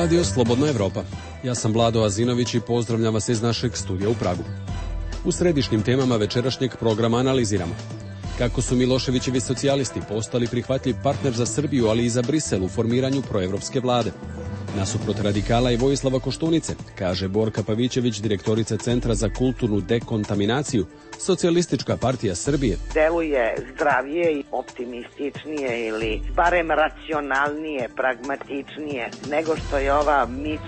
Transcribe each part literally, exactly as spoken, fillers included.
Radio Slobodna Evropa. Ja sam Vlado Azinović i pozdravljam vas iz našeg studija u Pragu. U središnjim temama večerašnjeg programa analiziramo kako su Miloševićevi socijalisti postali prihvatljiv partner za Srbiju, ali i za Brisel u formiranju proevropske vlade. Nasuprot radikala i Vojislava Koštunice, kaže Borka Pavićević, direktorica Centra za kulturnu dekontaminaciju, Socijalistička partija Srbije deluje zdravije i optimističnije ili barem racionalnije, pragmatičnije nego što je ova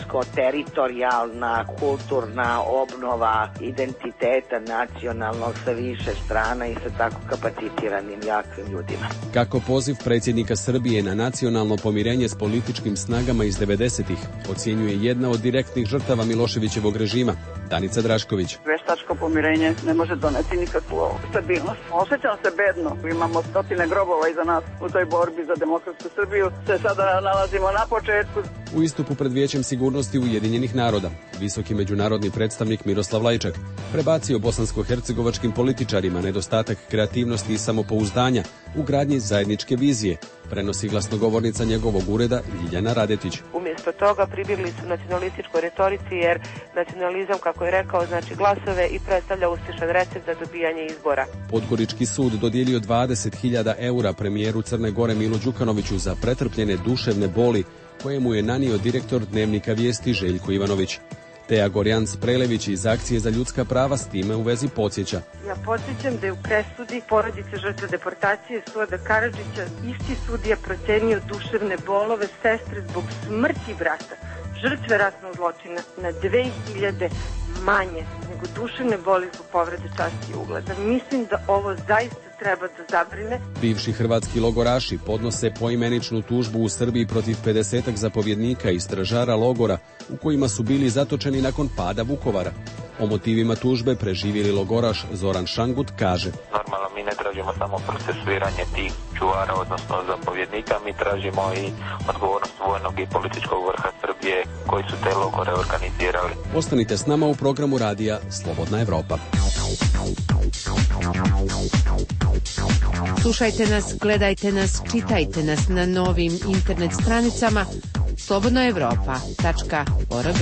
mitsko-teritorijalna kulturna obnova identiteta nacionalnog sa više strana i sa tako kapacitiranim jakim ljudima. Kako poziv predsjednika Srbije na nacionalno pomirenje s političkim snagama iz devedesetih ocjenjuje jedna od direktnih žrtava Miloševićevog režima, Danica Drašković. Veštačko pomirenje ne može doneti nikakvu stabilnost. Osjećam se bedno. Imamo stotine grobova iza nas u toj borbi za demokratsku Srbiju. Se sada nalazimo na početku. U istupu pred Vijećem sigurnosti Ujedinjenih naroda, visoki međunarodni predstavnik Miroslav Lajčak prebacio bosansko-hercegovačkim političarima nedostatak kreativnosti i samopouzdanja u gradnji zajedničke vizije, prenosi glasnogovornica njegovog ureda Ljiljana Radetić. Umjesto toga pribjegli su nacionalističkoj retorici, jer nacionalizam, kako je rekao, znači glasove i predstavlja uspješan recept za dobijanje izbora. Podgorički sud dodijelio dvadeset hiljada eura premijeru Crne Gore Milu Đukanoviću za pretrpljene duševne boli koje mu je nanio direktor Dnevnika vijesti Željko Ivanović. Teja Gorjanc Prelević iz Akcije za ljudska prava s time u vezi podsjeća. Ja podsjećam da je u presudi porodice žrtve deportacije Suada Karadžića isti sudija procenio duševne bolove sestre zbog smrti brata, žrtve ratnog zločina, na dve hiljade manje nego duševne boli zbog povrede časti i ugleda. Mislim da ovo zaista treba da zabrine. Bivši hrvatski logoraši podnose poimeničnu tužbu u Srbiji protiv pedesetak zapovjednika i stražara logora u kojima su bili zatočeni nakon pada Vukovara. O motivima tužbe preživjeli logoraš Zoran Šangut kaže: Normalno mi ne tražimo samo procesuiranje tih čuvara, odnosno zapovjednika, mi tražimo i odgovornost vojnog i političkog vrha Srbije koji su te logore organizirali. Ostanite s nama u programu radija Slobodna Evropa. Slušajte nas, gledajte nas, čitajte nas na novim internet stranicama slobodna evropa tačka org.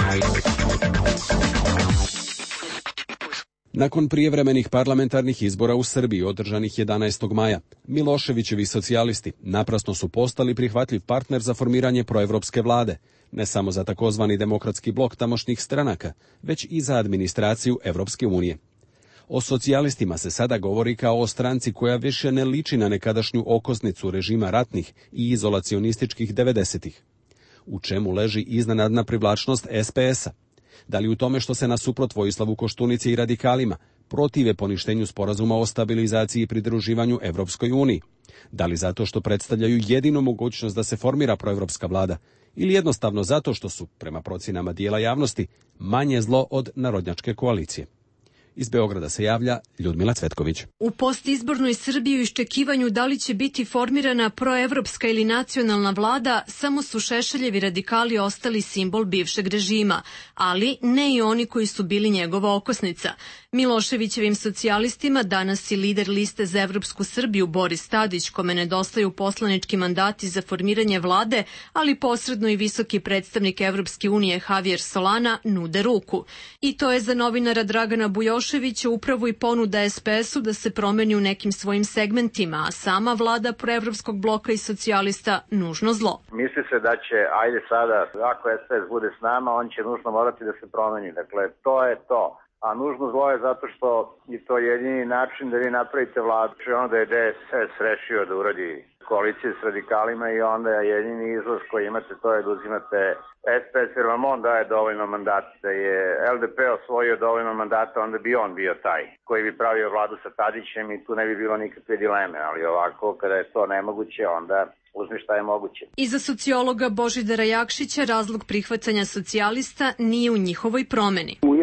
Nakon prijevremenih parlamentarnih izbora u Srbiji održanih jedanaestog maja, Miloševićevi socijalisti naprasno su postali prihvatljiv partner za formiranje proevropske vlade, ne samo za takozvani demokratski blok tamošnjih stranaka, već i za administraciju Evropske unije. O socijalistima se sada govori kao o stranci koja više ne liči na nekadašnju okosnicu režima ratnih i izolacionističkih devedesetih. U čemu leži iznenadna privlačnost es pe es-a? Da li u tome što se nasuprot Vojislavu Koštunici i radikalima protive poništenju sporazuma o stabilizaciji i pridruživanju Evropskoj uniji? Da li zato što predstavljaju jedinu mogućnost da se formira proevropska vlada? Ili jednostavno zato što su, prema procjenama dijela javnosti, manje zlo od narodnjačke koalicije? Iz Beograda se javlja Ljudmila Cvetković. U postizbornoj Srbiji u iščekivanju da li će biti formirana proevropska ili nacionalna vlada, samo su Šešeljevi radikali ostali simbol bivšeg režima, ali ne i oni koji su bili njegova okosnica. Miloševićevim socijalistima danas i lider liste za Evropsku Srbiju Boris Tadić, kome nedostaju poslanički mandati za formiranje vlade, ali posredno i visoki predstavnik Evropske unije Javier Solana nude ruku. I to je za novinara Dragana Bujoševića upravo i ponuda es pe es-u da se promeni u nekim svojim segmentima, a sama vlada proevropskog bloka i socijalista nužno zlo. Misli se da će, ajde sada, ako es pe es bude s nama, on će nužno morati da se promeni. Dakle, to je to. A nužno zlo je zato što je to jedini način da vi napravite vladu. Onda je de es es rešio da uradi koalicije s radikalima i onda je jedini izlaz koji imate, to je da uzimate es pe es, jer vam on daje dovoljno mandata. Da je el de pe osvojio dovoljno mandata, onda bi on bio taj koji bi pravio vladu sa Tadićem i tu ne bi bilo nikakve dileme. Ali ovako, kada je to nemoguće, onda uzmi šta je moguće. I za sociologa Božidara Jakšića razlog prihvatanja socijalista nije u njihovoj promeni. U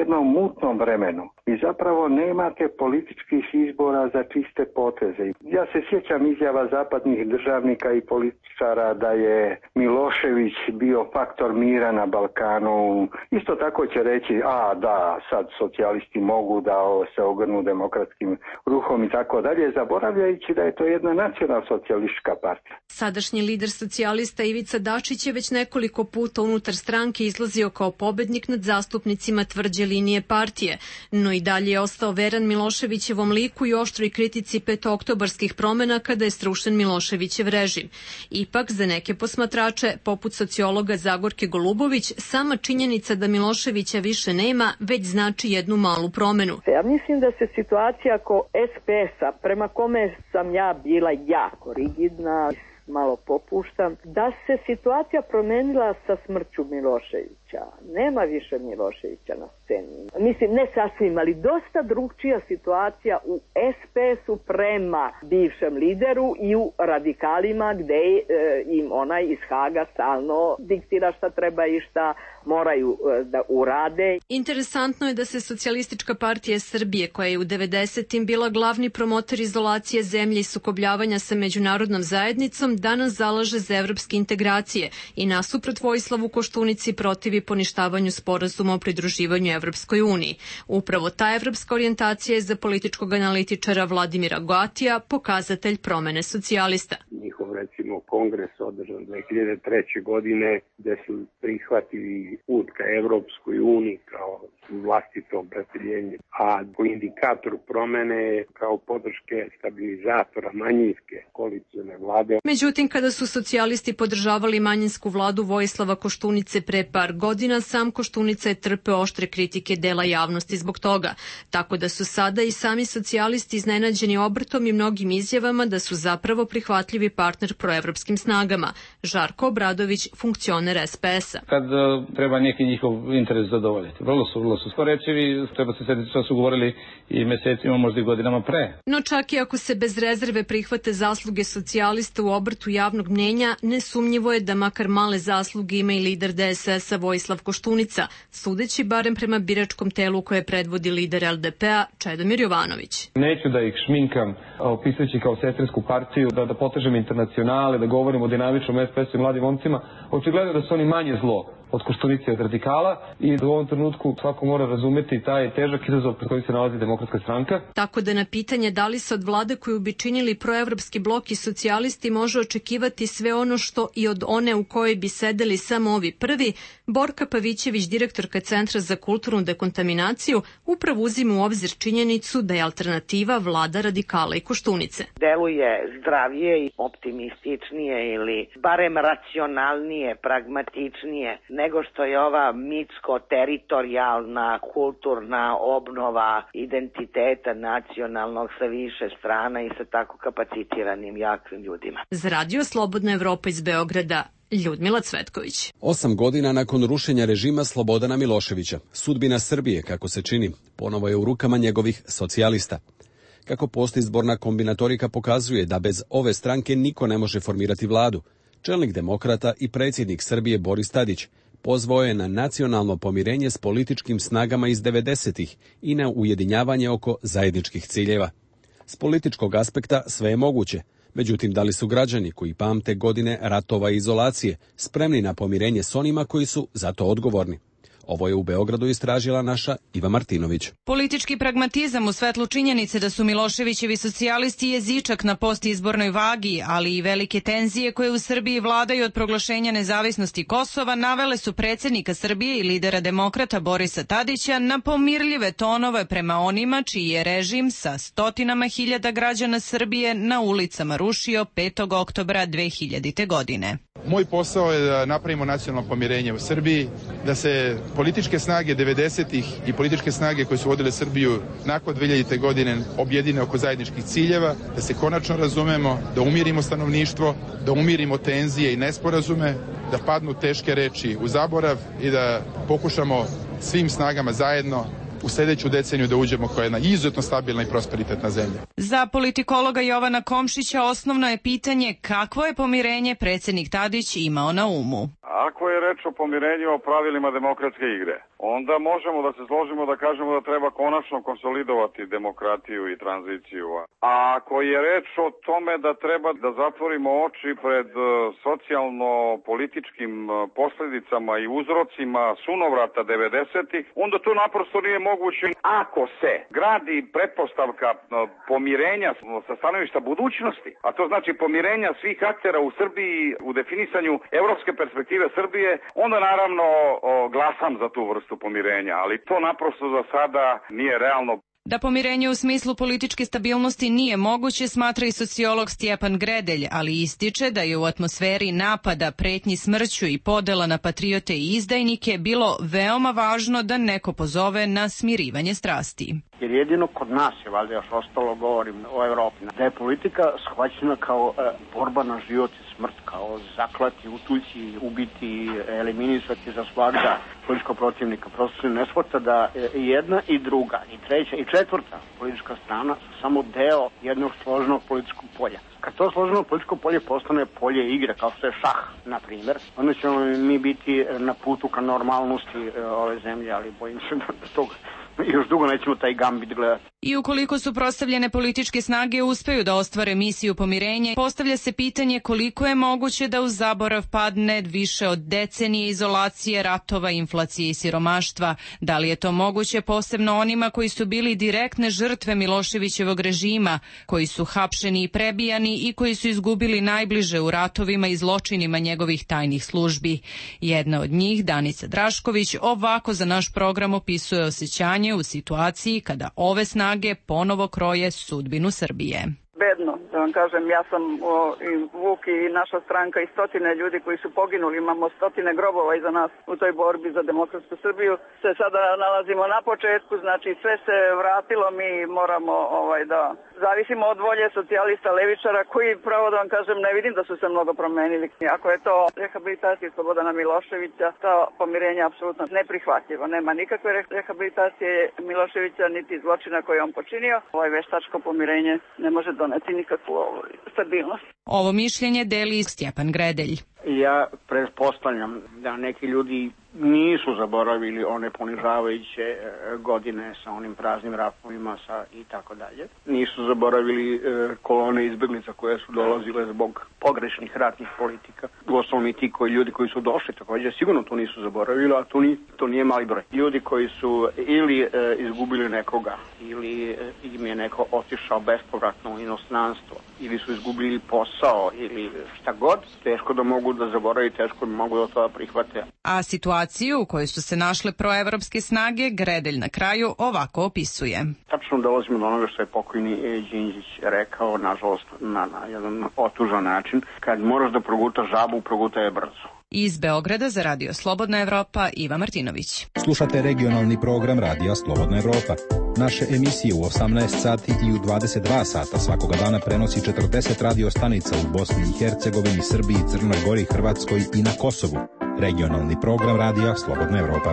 jednom mutnom vremenu i zapravo nemate političkih izbora za čiste poteze. Ja se sjećam izjava zapadnih državnika i političara da je Milošević bio faktor mira na Balkanu. Isto tako će reći, a da, sad socijalisti mogu da se ogrnu demokratskim ruhom i tako dalje, zaboravljajući da je to jedna nacionalsocijalistička partija. Sadašnji lider socijalista Ivica Dačić je već nekoliko puta unutar stranke izlazio kao pobednik nad zastupnicima tvrđe linije partije, no i dalje je ostao veran Miloševićevom liku i oštroj kritici petooktobarskih promena kada je srušen Miloševićev režim. Ipak, za neke posmatrače, poput sociologa Zagorke Golubović, sama činjenica da Miloševića više nema već znači jednu malu promenu. Ja mislim da se situacija oko es pe es-a, prema kome sam ja bila jako rigidna, malo popuštam, da se situacija promenila sa smrću Miloševića. Nema više Miloševića na sceni. Mislim, ne sasvim, ali dosta drugčija situacija u es pe es-u prema bivšem lideru i u radikalima gde e, im onaj iz Haga stalno diktira šta treba i šta moraju e, da urade. Interesantno je da se Socijalistička partija Srbije, koja je u devedesetim bila glavni promotor izolacije zemlje i sukobljavanja sa međunarodnom zajednicom, danas zalaže za evropske integracije i nasuprot Vojislavu Koštunici protivi poništavanju sporazuma o pridruživanju Evropskoj uniji. Upravo ta evropska orijentacija je za političkog analitičara Vladimira Goatija pokazatelj promene socijalista. Njihov, recimo, kongres održan dve hiljade treće. godine gde su prihvatili put ka Evropskoj uniji kao vlastito opredeljenje, a indikator promene kao podrške stabilizatora manjinske koalicione vlade. Međutim, kada su socijalisti podržavali manjinsku vladu Vojislava Koštunice pre par godina, sam Koštunica je trpeo oštre kritike dela javnosti zbog toga, tako da su sada i sami socijalisti iznenađeni obrtom i mnogim izjavama da su zapravo prihvatljivi partner proevropskim snagama. Žarko Obradović, funkcioner es pe es-a. Kad uh, treba neki njihov interes zadovoljiti. Vrlo su, vrlo su skorečivi, treba se sjetiti što su govorili i mesecima, možda i godinama pre. No čak i ako se bez rezerve prihvate zasluge socijalista u obrtu javnog mnjenja, nesumnjivo je da makar male zasluge ima i lider de es es-a Vojislav Koštunica, sudeći barem prema biračkom telu koje predvodi lider el de pe-a Čedomir Jovanović. Neću da ih šminkam opisujući kao sestrinsku partiju, da, da potežem internacionale, da govorim o dinamičnom es pe es-u i mladim momcima. Očigledno da su oni manje zlo od Koštunice i od radikala i da u ovom trenutku svako mora razumeti taj težak izazov pred kojim se nalazi Demokratska stranka. Tako da na pitanje da li se od vlade koju bi činili proevropski blok i socijalisti može očekivati sve ono što i od one u kojoj bi sedeli samo ovi prvi, Borka Pavićević, direktorka Centra za kulturnu dekontaminaciju, upravo uzima u obzir činjenicu da je alternativa vlada radikala i Koštunice. Deluje zdravije i optimističnije ili barem racionalnije, pragmatičnije nego što je ova mitsko-teritorijalna kulturna obnova identiteta nacionalnog sa više strana i sa tako kapacitiranim jakim ljudima. Za Radio Slobodna Evropa iz Beograda, Ljudmila Cvetković. Osam godina nakon rušenja režima Slobodana Miloševića, sudbina Srbije, kako se čini, ponovo je u rukama njegovih socijalista. Kako postizborna kombinatorika pokazuje da bez ove stranke niko ne može formirati vladu, čelnik demokrata i predsjednik Srbije Boris Tadić pozvao je na nacionalno pomirenje s političkim snagama iz devedesetih i na ujedinjavanje oko zajedničkih ciljeva. S političkog aspekta sve je moguće, međutim da li su građani koji pamte godine ratova i izolacije spremni na pomirenje s onima koji su za to odgovorni? Ovo je u Beogradu istražila naša Iva Martinović. Politički pragmatizam u svetlu činjenice da su Miloševićevi socijalisti jezičak na postizbornoj vagi, ali i velike tenzije koje u Srbiji vladaju od proglašenja nezavisnosti Kosova, navele su predsjednika Srbije i lidera demokrata Borisa Tadića na pomirljive tonove prema onima čiji je režim sa stotinama hiljada građana Srbije na ulicama rušio petog oktobra dve hiljadite. godine. Moj posao je da napravimo nacionalno pomirenje u Srbiji, da se političke snage devedesetih i političke snage koje su vodile Srbiju nakon dve hiljadite. godine objedine oko zajedničkih ciljeva, da se konačno razumemo, da umirimo stanovništvo, da umirimo tenzije i nesporazume, da padnu teške reči u zaborav i da pokušamo svim snagama zajedno u sljedeću deceniju da uđemo kao jedna izuzetno stabilna i prosperitetna zemlja. Za politikologa Jovana Komšića osnovno je pitanje kakvo je pomirenje predsjednik Tadić imao na umu. Ako je reč o pomirenju o pravilima demokratske igre, onda možemo da se složimo da kažemo da treba konačno konsolidovati demokratiju i tranziciju. A ako je reč o tome da treba da zatvorimo oči pred socijalno-političkim posljedicama i uzrocima sunovrata devedesetih, onda to naprosto nije moguće. Ako se gradi pretpostavka pomirenja sa stanovišta budućnosti, a to znači pomirenja svih aktera u Srbiji u definisanju evropske perspektive Srbije, onda naravno glasam za tu vrstu pomirenja, ali to naprosto za sada nije realno. Da pomirenje u smislu političke stabilnosti nije moguće, smatra i sociolog Stjepan Gredelj, ali ističe da je u atmosferi napada, pretnji smrću i podela na patriote i izdajnike bilo veoma važno da neko pozove na smirivanje strasti. Jer jedino kod nas je, valjda još ostalo, govorim o Evropi, da je politika shvaćena kao e, borba na život i smrt, kao zaklati, utući, ubiti, eliminisati za svakda političkog protivnika. Prosto se ne shvata da jedna i druga, i treća, i četvrta politička strana su samo deo jednog složenog političkog polja. Kad to složeno političko polje postane polje igre, kao što je šah, na primjer, onda ćemo mi biti na putu ka normalnosti ove zemlje, ali bojim se da toga još dugo nećemo taj gambit gledati. I ukoliko suprotstavljene političke snage uspeju da ostvare misiju pomirenja, postavlja se pitanje koliko je moguće da u zaborav padne više od decenije izolacije, ratova, inflacije i siromaštva. Da li je to moguće posebno onima koji su bili direktne žrtve Miloševićevog režima, koji su hapšeni i prebijani i koji su izgubili najbliže u ratovima i zločinima njegovih tajnih službi. Jedna od njih, Danica Drašković, ovako za naš program opisuje osjećanje u situaciji kada ove snage ponovo kroje sudbinu Srbije. Bedno, da vam kažem, ja sam o, i Vuk i naša stranka i stotine ljudi koji su poginuli, imamo stotine grobova iza nas u toj borbi za demokratsku Srbiju. Se sada nalazimo na početku, znači sve se vratilo, mi moramo ovaj, da zavisimo od volje socijalista, levičara, koji, pravo da vam kažem, ne vidim da su se mnogo promenili. Ako je to rehabilitacija Slobodana Miloševića, to pomirenje je apsolutno neprihvatljivo. Nema nikakve rehabilitacije Miloševića, niti zločina koje je on počinio. Ovo je veštačko pomirenje, ne može doneti nikakvu stabilnost. Ovo mišljenje deli Stjepan Gredelj. Ja pretpostavljam da neki ljudi nisu zaboravili one ponižavajuće godine sa onim praznim ratovima sa i tako dalje. Nisu zaboravili e, kolone izbjeglica koje su dolazile zbog pogrešnih ratnih politika. Uostalom i ti koji ljudi koji su došli također sigurno to nisu zaboravili, a to, ni, to nije mali broj. Ljudi koji su ili e, izgubili nekoga, ili e, im je neko otišao bespovratno u inostranstvo, ili su izgubili posao, ili šta god, teško da mogu da zaboravi, teško da mogu da to prihvate. A situaciju u kojoj su se našle proevropske snage, Gredelj na kraju ovako opisuje. Tačno dolazimo do onoga što je pokojni Đinđić rekao, nažalost, na, na jedan otužan način. Kad moraš da progutaš žabu, progutaj je brzo. Iz Beograda za Radio Slobodna Evropa, Iva Martinović. Slušate regionalni program Radija Slobodna Evropa. Naše emisije u osamnaest sati i u dvadeset dva sata svakoga dana prenosi četrdeset radio stanica u Bosni i Hercegovini, Srbiji, Crnoj Gori, Hrvatskoj i na Kosovu. Regionalni program Radija Slobodna Evropa.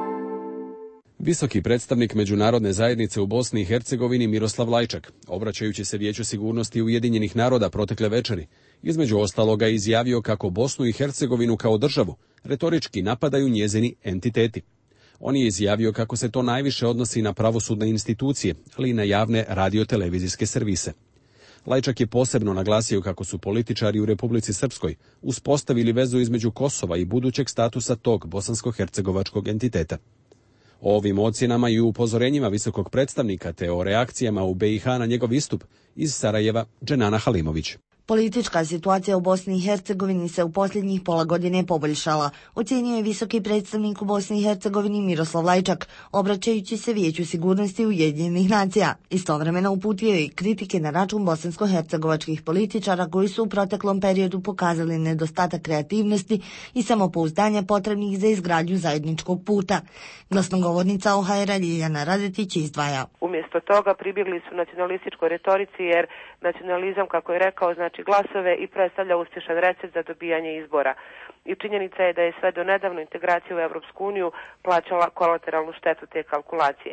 Visoki predstavnik međunarodne zajednice u Bosni i Hercegovini Miroslav Lajčak, obraćajući se Vijeću sigurnosti Ujedinjenih naroda protekle večeri, između ostaloga izjavio kako Bosnu i Hercegovinu kao državu retorički napadaju njezini entiteti. On je izjavio kako se to najviše odnosi na pravosudne institucije, ali i na javne radiotelevizijske servise. Lajčak je posebno naglasio kako su političari u Republici Srpskoj uspostavili vezu između Kosova i budućeg statusa tog bosansko-hercegovačkog entiteta. O ovim ocjenama i upozorenjima visokog predstavnika te o reakcijama u be i ha na njegov istup iz Sarajeva Dženana Halimović. Politička situacija u Bosni i Hercegovini se u posljednjih pola godine poboljšala, ocjenio je visoki predstavnik u Bosni i Hercegovini Miroslav Lajčak, obraćajući se Vijeću sigurnosti Ujedinjenih nacija. Istovremeno uputio je i kritike na račun bosansko-hercegovačkih političara koji su u proteklom periodu pokazali nedostatak kreativnosti i samopouzdanja potrebnih za izgradnju zajedničkog puta. Glasnogovornica o ha er Ljiljana Radetić izdvaja. Umjesto toga pribjegli su nacionalističkoj retorici jer nacionalizam, kako je rekao, znači glasove i predstavlja uspješan recept za dobijanje izbora. I činjenica je da je sve do nedavno integracija u Evropsku uniju plaćala kolateralnu štetu te kalkulacije.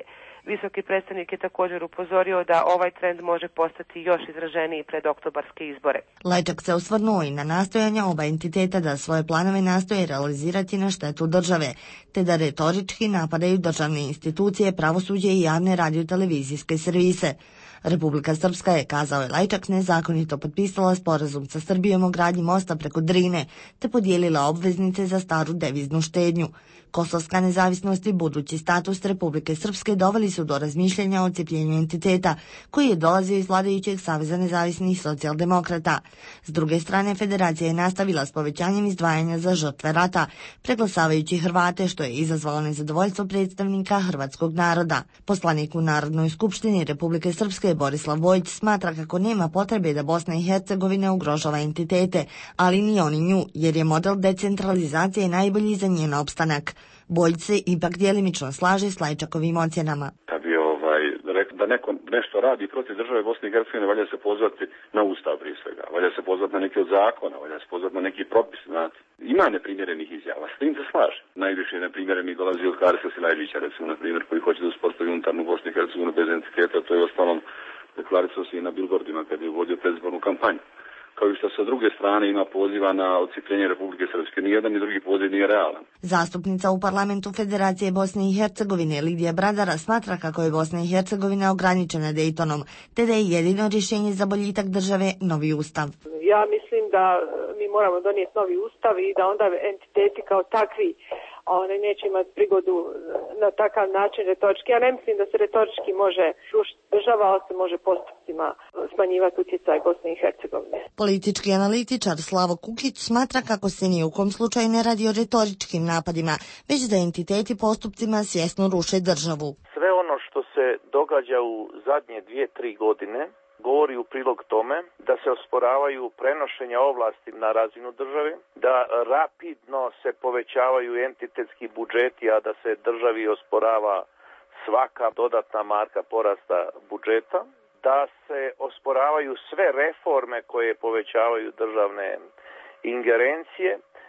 Visoki predstavnik je također upozorio da ovaj trend može postati još izraženiji pred oktobarske izbore. Lajčak se osvrnuo i na nastojanja oba entiteta da svoje planove nastoje realizirati na štetu države, te da retorički napadaju državne institucije, pravosuđe i javne radio-televizijske servise. Republika Srpska je, kazao je Lajčak, nezakonito potpisala sporazum sa Srbijom o gradnji mosta preko Drine, te podijelila obveznice za staru deviznu štednju. Kosovska nezavisnost i budući status Republike Srpske doveli su do razmišljanja o odcepljenju entiteta, koji je dolazio iz vladajućeg Saveza nezavisnih socijaldemokrata. S druge strane, federacija je nastavila s povećanjem izdvajanja za žrtve rata, preglasavajući Hrvate, što je izazvalo nezadovoljstvo predstavnika hrvatskog naroda. Poslanik u Narodnoj skupštini Republike Srpske Borislav Vojić smatra kako nema potrebe da Bosna i Hercegovina ugrožava entitete, ali ni oni nju, jer je model decentralizacije najbolji za njen opstanak. Bojić se ipak djelimično slaže s Lajčakovim ocjenama. Kad bi ovaj, rekao da neko nešto radi protiv države Bosne i Hercegovine, valja se pozvati na Ustav prije svega, valja se pozvati na neki od zakona, valja se pozvati na neki propis. Znate. Ima neprimjerenih izjava, s tim se slaže. Najviše neprimjerenih dolazi od Harisa Silajlića, recimo, na primjer, koji hoće da uspostavi unutarnju Bosnu i Hercegovinu bez entiteta, to je ostalom deklarisao se i na billboardima kad je vodio predizbornu kampanju. Kao i što sa druge strane ima poziva na odcijepljenje Republike Srpske. Nijedan ni drugi poziv nije realan. Zastupnica u parlamentu Federacije Bosne i Hercegovine Lidija Bradara smatra kako je Bosna i Hercegovina ograničena Dejtonom, te da je jedino rješenje za boljitak države novi ustav. Ja mislim da mi moramo donijeti novi ustav i da onda entiteti kao takvi one neće imati prigodu na takav način retorički. Ja ne mislim da se retorički može rušiti država, ali se može postupcima smanjivati utjecaj Bosne i Hercegovine. Politički analitičar Slavo Kukić smatra kako se ni u kom slučaju ne radi o retoričkim napadima, već da entiteti postupcima svjesno ruše državu. Sve ono što se događa u zadnje dvije, tri godine govori u prilog tome da se osporavaju prenošenja ovlasti na razinu države, da rapidno se povećavaju entitetski budžeti, a da se državi osporava svaka dodatna marka porasta budžeta, da se osporavaju sve reforme koje povećavaju državne ingerencije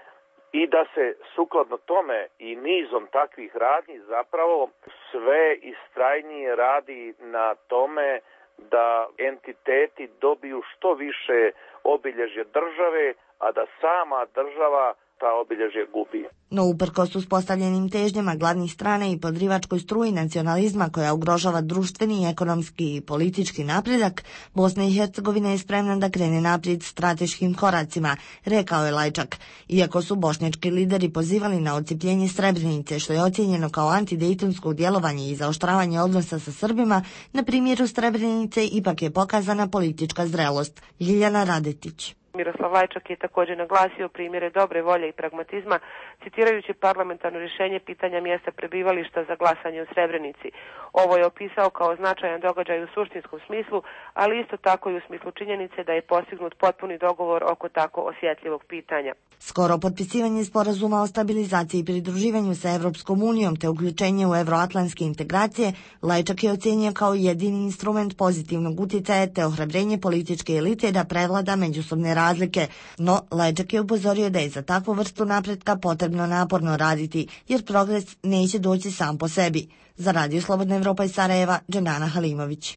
i da se sukladno tome i nizom takvih radnji zapravo sve istrajnije radi na tome da entiteti dobiju što više obilježje države, a da sama država ta obilježje gubi. No uprkos uspostavljenim težnjama glavnih strana i podrivačkoj struji nacionalizma koja ugrožava društveni, ekonomski i politički napredak, Bosna i Hercegovina je spremna da krene naprijed strateškim koracima, rekao je Lajčak. Iako su bošnjački lideri pozivali na odcijepljenje Srebrenice, što je ocijenjeno kao antidejtonsko djelovanje i zaoštravanje odnosa sa Srbima, na primjeru Srebrenice ipak je pokazana politička zrelost. Ljiljana Radetić. Miroslav Lajčak je također naglasio primjere dobre volje i pragmatizma, citirajući parlamentarno rješenje pitanja mjesta prebivališta za glasanje u Srebrenici. Ovo je opisao kao značajan događaj u suštinskom smislu, ali isto tako i u smislu činjenice da je postignut potpuni dogovor oko tako osjetljivog pitanja. Skoro potpisivanje sporazuma o stabilizaciji i pridruživanju sa Evropskom unijom te uključenje u euroatlantske integracije, Lajčak je ocijenio kao jedini instrument pozitivnog utjecaja te ohrabrenje političke elite da prevlada međusobne razlike. No, Lajčak je upozorio da je za takvu vrstu napretka potrebno naporno raditi, jer progres neće doći sam po sebi. Za Radio Slobodna Evropa iz Sarajeva, Dženana Halimović.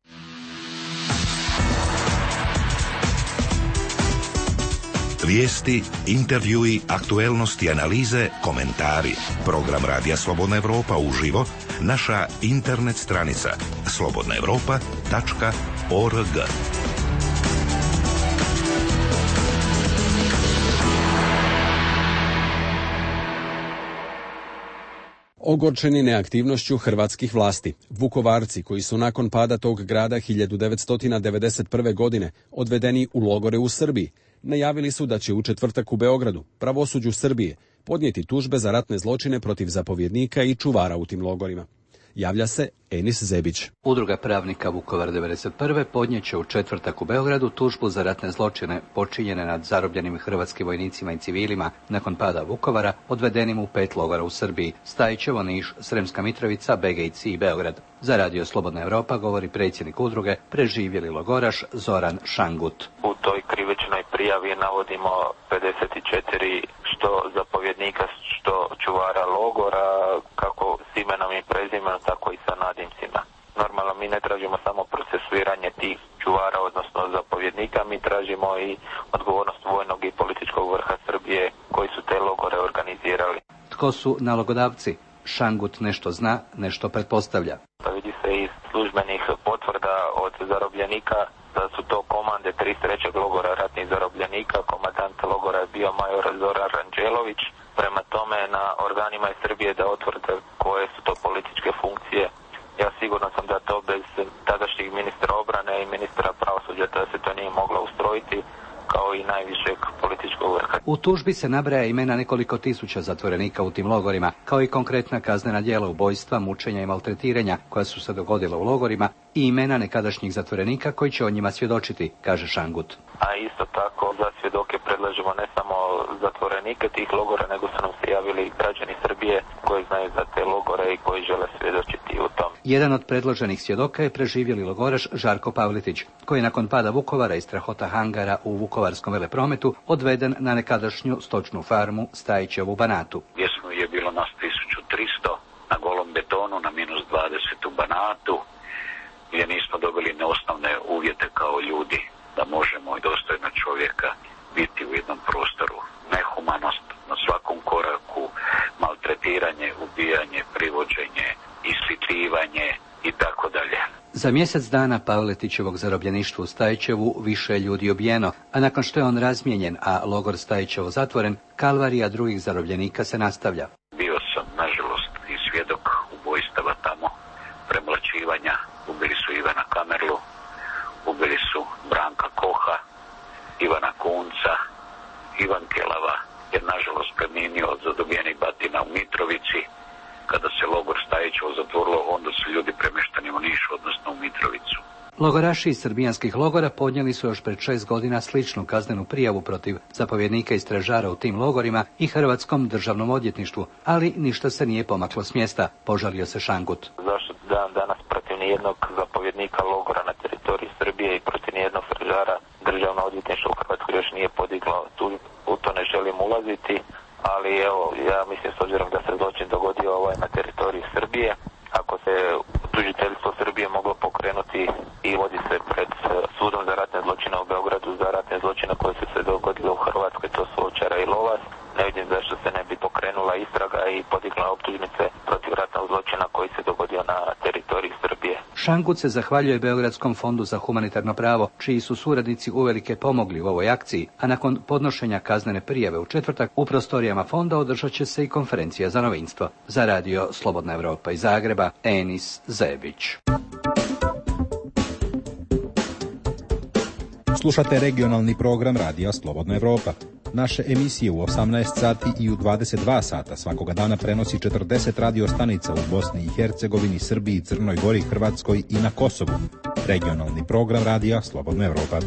Vijesti, intervjui, aktuelnosti, analize, komentari. Program Radija Slobodna Evropa uživo, naša internet stranica slobodna evropa tačka org. Ogorčeni neaktivnošću hrvatskih vlasti, Vukovarci koji su nakon pada tog grada hiljadu devetsto devedeset prve. godine odvedeni u logore u Srbiji, najavili su da će u četvrtak u Beogradu pravosuđu Srbije podnijeti tužbe za ratne zločine protiv zapovjednika i čuvara u tim logorima. Javlja se Enis Zebić. Udruga pravnika Vukovar devedeset prve podnijeće u četvrtak u Beogradu tužbu za ratne zločine počinjene nad zarobljenim hrvatskim vojnicima i civilima nakon pada Vukovara, odvedenim u pet logora u Srbiji: Stajićevo, Niš, Sremska Mitrovica, Begejci i Beograd. Za Radio Slobodna Evropa govori predsjednik udruge, preživjeli logoraš Zoran Šangut. U toj krivičnoj prijavi navodimo pedeset četiri što zapovjednika, što čuvara logora, kako s imenom i prezimenom, tako i sa nadimcima. Normalno mi ne tražimo samo procesuiranje tih čuvara, odnosno zapovjednika, mi tražimo i odgovornost vojnog i političkog vrha Srbije koji su te logore organizirali. Tko su nalogodavci? Šangut nešto zna, nešto pretpostavlja. Pa vidi se iz službenih potvrda od zarobljenika da su to komande trideset trećeg logora ratnih zarobljenika. Komandant logora je bio major Zoran Ranđelović. Prema tome na organima je Srbije da otvrde koje su to političke funkcije. Ja sigurno sam da to bez tadašnjih ministra obrane i ministra pravosuđa da se to nije moglo ustrojiti, kao i najvišeg političkog vrha. U tužbi se nabraja imena nekoliko tisuća zatvorenika u tim logorima, kao i konkretna kaznena djela ubojstva, mučenja i maltretiranja koja su se dogodila u logorima i imena nekadašnjih zatvorenika koji će o njima svjedočiti, kaže Šangut. A isto tako za svjedoke predlažemo ne samo zatvorenike tih logora, nego su nam se javili građani Srbije koji znaju za te logore i koji žele svjedočiti u tom. Jedan od predloženih svjedoka je preživjeli logoraš Žarko Pavletić, koji je nakon pada Vukovara i strahota hangara u Vukovarskom veleprometu odveden na nekadašnju stočnu farmu Stajićevu Banatu. Gdje je bilo nas tisuću tristo na golom betonu na minus dvadeset u Banatu, gdje nismo dobili neosnovne uvjete kao ljudi da možemo i dostojno čovjeka biti u jednom prostoru. Nehumanost na svakom koraku, maltretiranje, ubijanje, privođenje, islitrivanje i tako dalje. Za mjesec dana Pavletićevog zarobljeništva u Stajićevu više je ljudi ubijeno, a nakon što je on razmijenjen, a logor Stajićevo zatvoren, kalvarija drugih zarobljenika se nastavlja. Bio sam, nažalost, i svjedok ubojstava tamo, premlaćivanja. Ubili su Ivana Kamerlu, ubili su Branka Koha, Ivana Kunca, Ivan Kelava je nažalost preminio od zadobijenih batina u Mitrovici. Kada se logor Stajićevo zatvorilo, onda su ljudi premješteni u Niš, odnosno u Mitrovicu. Logoraši iz srbijanskih logora podnijeli su još pred šest godina sličnu kaznenu prijavu protiv zapovjednika i stražara u tim logorima i Hrvatskom državnom odvjetništvu, ali ništa se nije pomaklo s mjesta, požalio se Šangut. Zašto dan danas protiv nijednog zapovjednika logora na teritoriji Srbije i protiv nijednog stražara državno odvjetništvo u Hrvatskoj još nije podiglo tužbu? U to ne želim ulaziti, ali evo, ja mislim s obzirom da se zločin dogodio ovaj na teritoriji Srbije, ako se tužiteljstvo Srbije moglo pokrenuti i vodi se pred sudom za ratne zločine u Beogradu za ratne zločine koje su se dogodile u Hrvatskoj, to su Ovčara i Lovas, ne vidim zašto se ne bi pokrenula istraga i podigla optužnice protiv ratnog zločina koji se dogodio na teritoriji Srbije. Šangut se zahvaljuje Beogradskom fondu za humanitarno pravo, čiji su suradnici uvelike pomogli u ovoj akciji, a nakon podnošenja kaznene prijave u četvrtak u prostorijama fonda održat će se i konferencija za novinstvo. Za radio Slobodna Evropa iz Zagreba, Enis Zebić. Slušate regionalni program radija Slobodna Evropa. Naše emisije u osamnaest sati i u dvadeset dva sata svakoga dana prenosi četrdeset radio stanica u Bosni i Hercegovini, Srbiji, Crnoj Gori, Hrvatskoj i na Kosovu. Regionalni program radija Slobodna Evropa.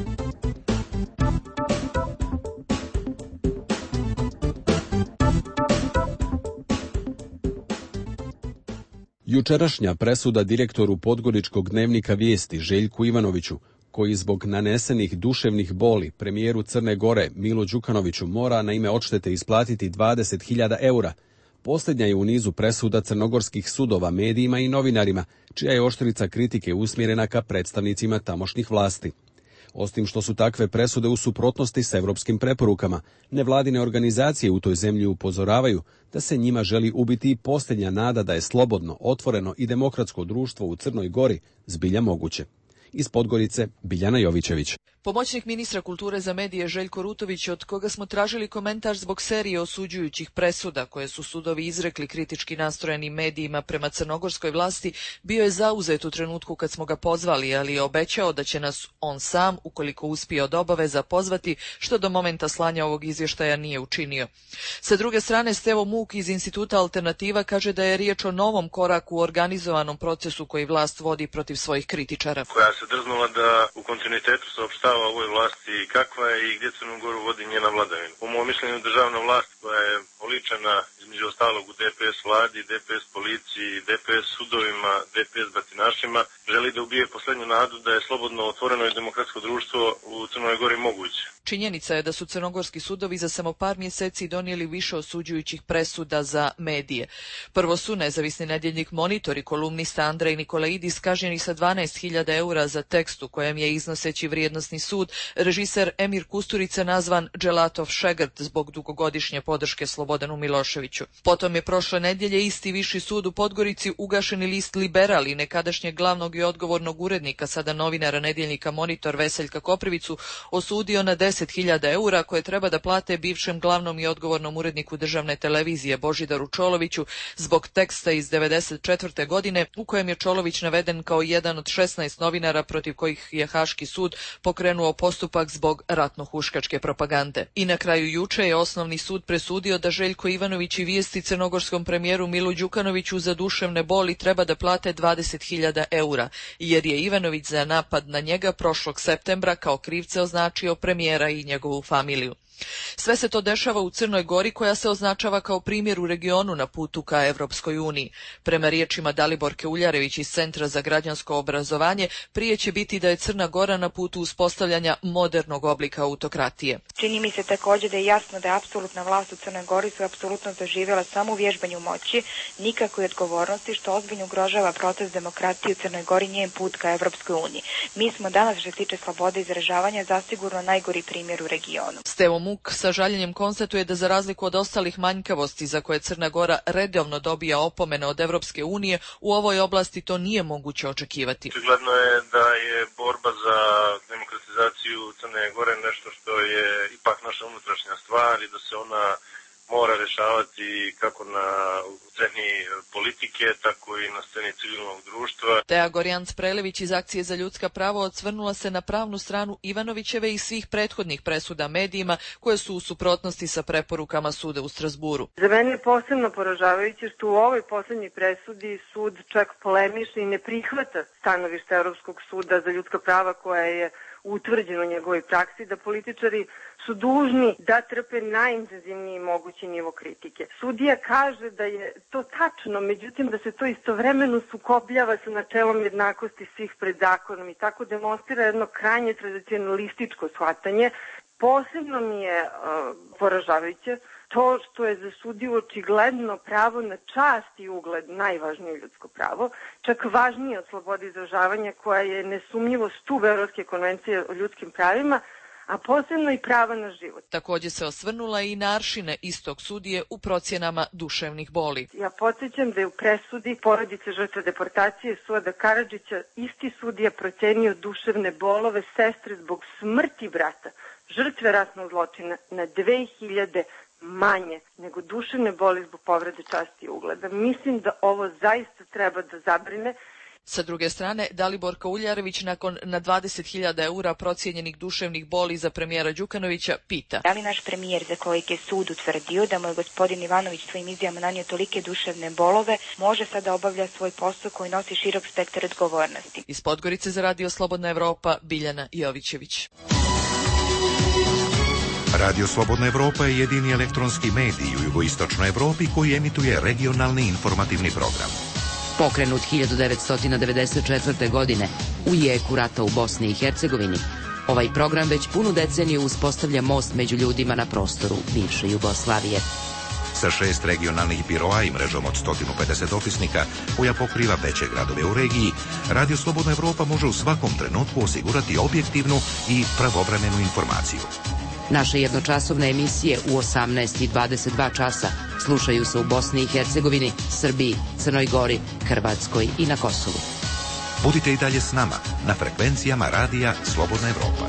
Jučerašnja presuda direktoru Podgoričkog dnevnika Vijesti Željku Ivanoviću, koji zbog nanesenih duševnih boli premijeru Crne Gore Milo Đukanoviću mora na ime odštete isplatiti dvadeset hiljada eura, posljednja je u nizu presuda crnogorskih sudova medijima i novinarima, čija je oštrica kritike usmjerena ka predstavnicima tamošnjih vlasti. Osim što su takve presude u suprotnosti s evropskim preporukama, nevladine organizacije u toj zemlji upozoravaju da se njima želi ubiti i posljednja nada da je slobodno, otvoreno i demokratsko društvo u Crnoj Gori zbilja moguće. Iz Podgorice, Biljana Jovićević. Pomoćnik ministra kulture za medije Željko Rutović, od koga smo tražili komentar zbog serije osuđujućih presuda koje su sudovi izrekli kritički nastrojenim medijima prema crnogorskoj vlasti, bio je zauzet u trenutku kad smo ga pozvali, ali je obećao da će nas on sam, ukoliko uspije od obaveza, pozvati, što do momenta slanja ovog izvještaja nije učinio. Sa druge strane, Stevo Muk iz Instituta Alternativa kaže da je riječ o novom koraku u organizovanom procesu koji vlast vodi protiv svojih kritičara. Koja se drznula da u kontinuitetu saopštava ovoj vlasti kakva je i gdje Crnu Goru vodi njena vladavina. Po mojom mišljenju, državna vlast koja je oličena između ostalog u D P S vladi, D P S policiji, D P S sudovima, D P S batinašima, želi da ubije posljednju nadu da je slobodno, otvoreno i demokratsko društvo u Crnoj Gori moguće. Činjenica je da su crnogorski sudovi za samo par mjeseci donijeli više osuđujućih presuda za medije. Prvo su nezavisni nedjeljnik Monitor i kolumnista Andrej Nikolaidis kažnjeni sa dvanaest hiljada eura za tekst u kojem je iznoseći vrijednosni sud režiser Emir Kusturica nazvan Dželatov šegrt zbog dugogodišnje podrške Slobodanu Miloševiću. Potom je prošle nedjelje isti viši sud u Podgorici ugašeni list Liberal i nekadašnjeg glavnog i odgovornog urednika, sada novinara nedjeljnika Monitor Veseljka Koprivicu, osudio na deset hiljada eura koje treba da plate bivšem glavnom i odgovornom uredniku državne televizije Božidaru Čoloviću zbog teksta iz devedeset četvrte. godine u kojem je Čolović naveden kao jedan od šesnaest novinara protiv kojih je Haški sud pokrenuo postupak zbog ratno-huškačke propagande. I na kraju juče je Osnovni sud presudio da Željko Ivanović i vijesti crnogorskom premijeru Milu Đukanoviću za duševne boli treba da plate dvadeset hiljada eura, jer je Ivanović za napad na njega prošlog septembra kao krivce označio premijera i njegovu familiju. Sve se to dešava u Crnoj Gori koja se označava kao primjer u regionu na putu ka Evropskoj uniji. Prema riječima Daliborke Uljarević iz Centra za građansko obrazovanje, prije će biti da je Crna Gora na putu uspostavljanja modernog oblika autokratije. Čini mi se također da je jasno da je apsolutna vlast u Crnoj Gori su apsolutno doživjela samo u vježbanju moći, nikakve odgovornosti, što ozbiljno ugrožava proces demokratije u Crnoj Gori, njen put ka Evropskoj uniji. Mi smo danas, što se tiče slobode izražavanja, zasigurno najgori primjer u regionu. Stevo Muk sa žaljenjem konstatuje da za razliku od ostalih manjkavosti za koje Crna Gora redovno dobija opomene od Evropske unije, u ovoj oblasti to nije moguće očekivati. Očigledno je da je borba za demokratizaciju Crne Gore nešto što je ipak naša unutrašnja stvar i da se ona mora rješavati kako na sceni politike, tako i na sceni civilnog društva. Teja Gorjanc-Prelević iz Akcije za ljudska prava odsvrnula se na pravnu stranu Ivanovićeve i svih prethodnih presuda medijima koje su u suprotnosti sa preporukama suda u Strasburu. Za mene je posebno poražavajuće što u ovoj posljednjoj presudi sud čak polemiše i ne prihvata stanovište Europskog suda za ljudska prava koja je utvrđeno u njegovoj praksi, da političari su dužni da trpe najintenzivniji mogući nivo kritike. Sudija kaže da je to tačno, međutim da se to istovremeno sukobljava sa načelom jednakosti svih pred zakonom i tako demonstrira jedno krajnje tradicionalističko shvatanje. Posebno mi je uh, poražavajuće to što je za sudiju očigledno pravo na čast i ugled najvažnije ljudsko pravo, čak važnije od slobode izražavanja koja je nesumnjivo stub Evropske konvencije o ljudskim pravima, a posebno i prava na život. Također se osvrnula i na aršine istog sudije u procjenama duševnih boli. Ja podsjećam da je u presudi porodice žrtve deportacije Suada Karadžića isti sudija procenio duševne bolove sestre zbog smrti brata, žrtve ratnog zločina, na dve hiljade manje nego duševne boli zbog povrede časti i ugleda. Mislim da ovo zaista treba da zabrine. Sa druge strane, Daliborka Uljarević nakon na dvadeset hiljada eura procijenjenih duševnih boli za premijera Đukanovića pita. Da li naš premijer za kojeg je sud utvrdio da mu je gospodin Ivanović svojim izjavama nanio tolike duševne bolove, može sada obavlja svoj posao koji nosi širok spektar odgovornosti? Iz Podgorice za Radio Slobodna Evropa, Biljana Jovićević. Radio Slobodna Evropa je jedini elektronski medij u jugoistočnoj Evropi koji emituje regionalni informativni program. Pokrenut hiljadu devetsto devedeset četvrte. godine u jeku rata u Bosni i Hercegovini, ovaj program već punu deceniju uspostavlja most među ljudima na prostoru bivše Jugoslavije. Sa šest regionalnih biroa i mrežom od sto pedeset opisnika koja pokriva veće gradove u regiji, Radio Slobodna Evropa može u svakom trenutku osigurati objektivnu i pravovremenu informaciju. Naše jednočasovne emisije u osamnaest i dvadeset dva časa slušaju se u Bosni i Hercegovini, Srbiji, Crnoj Gori, Hrvatskoj i na Kosovu. Budite i dalje s nama na frekvencijama Radija Slobodna Evropa.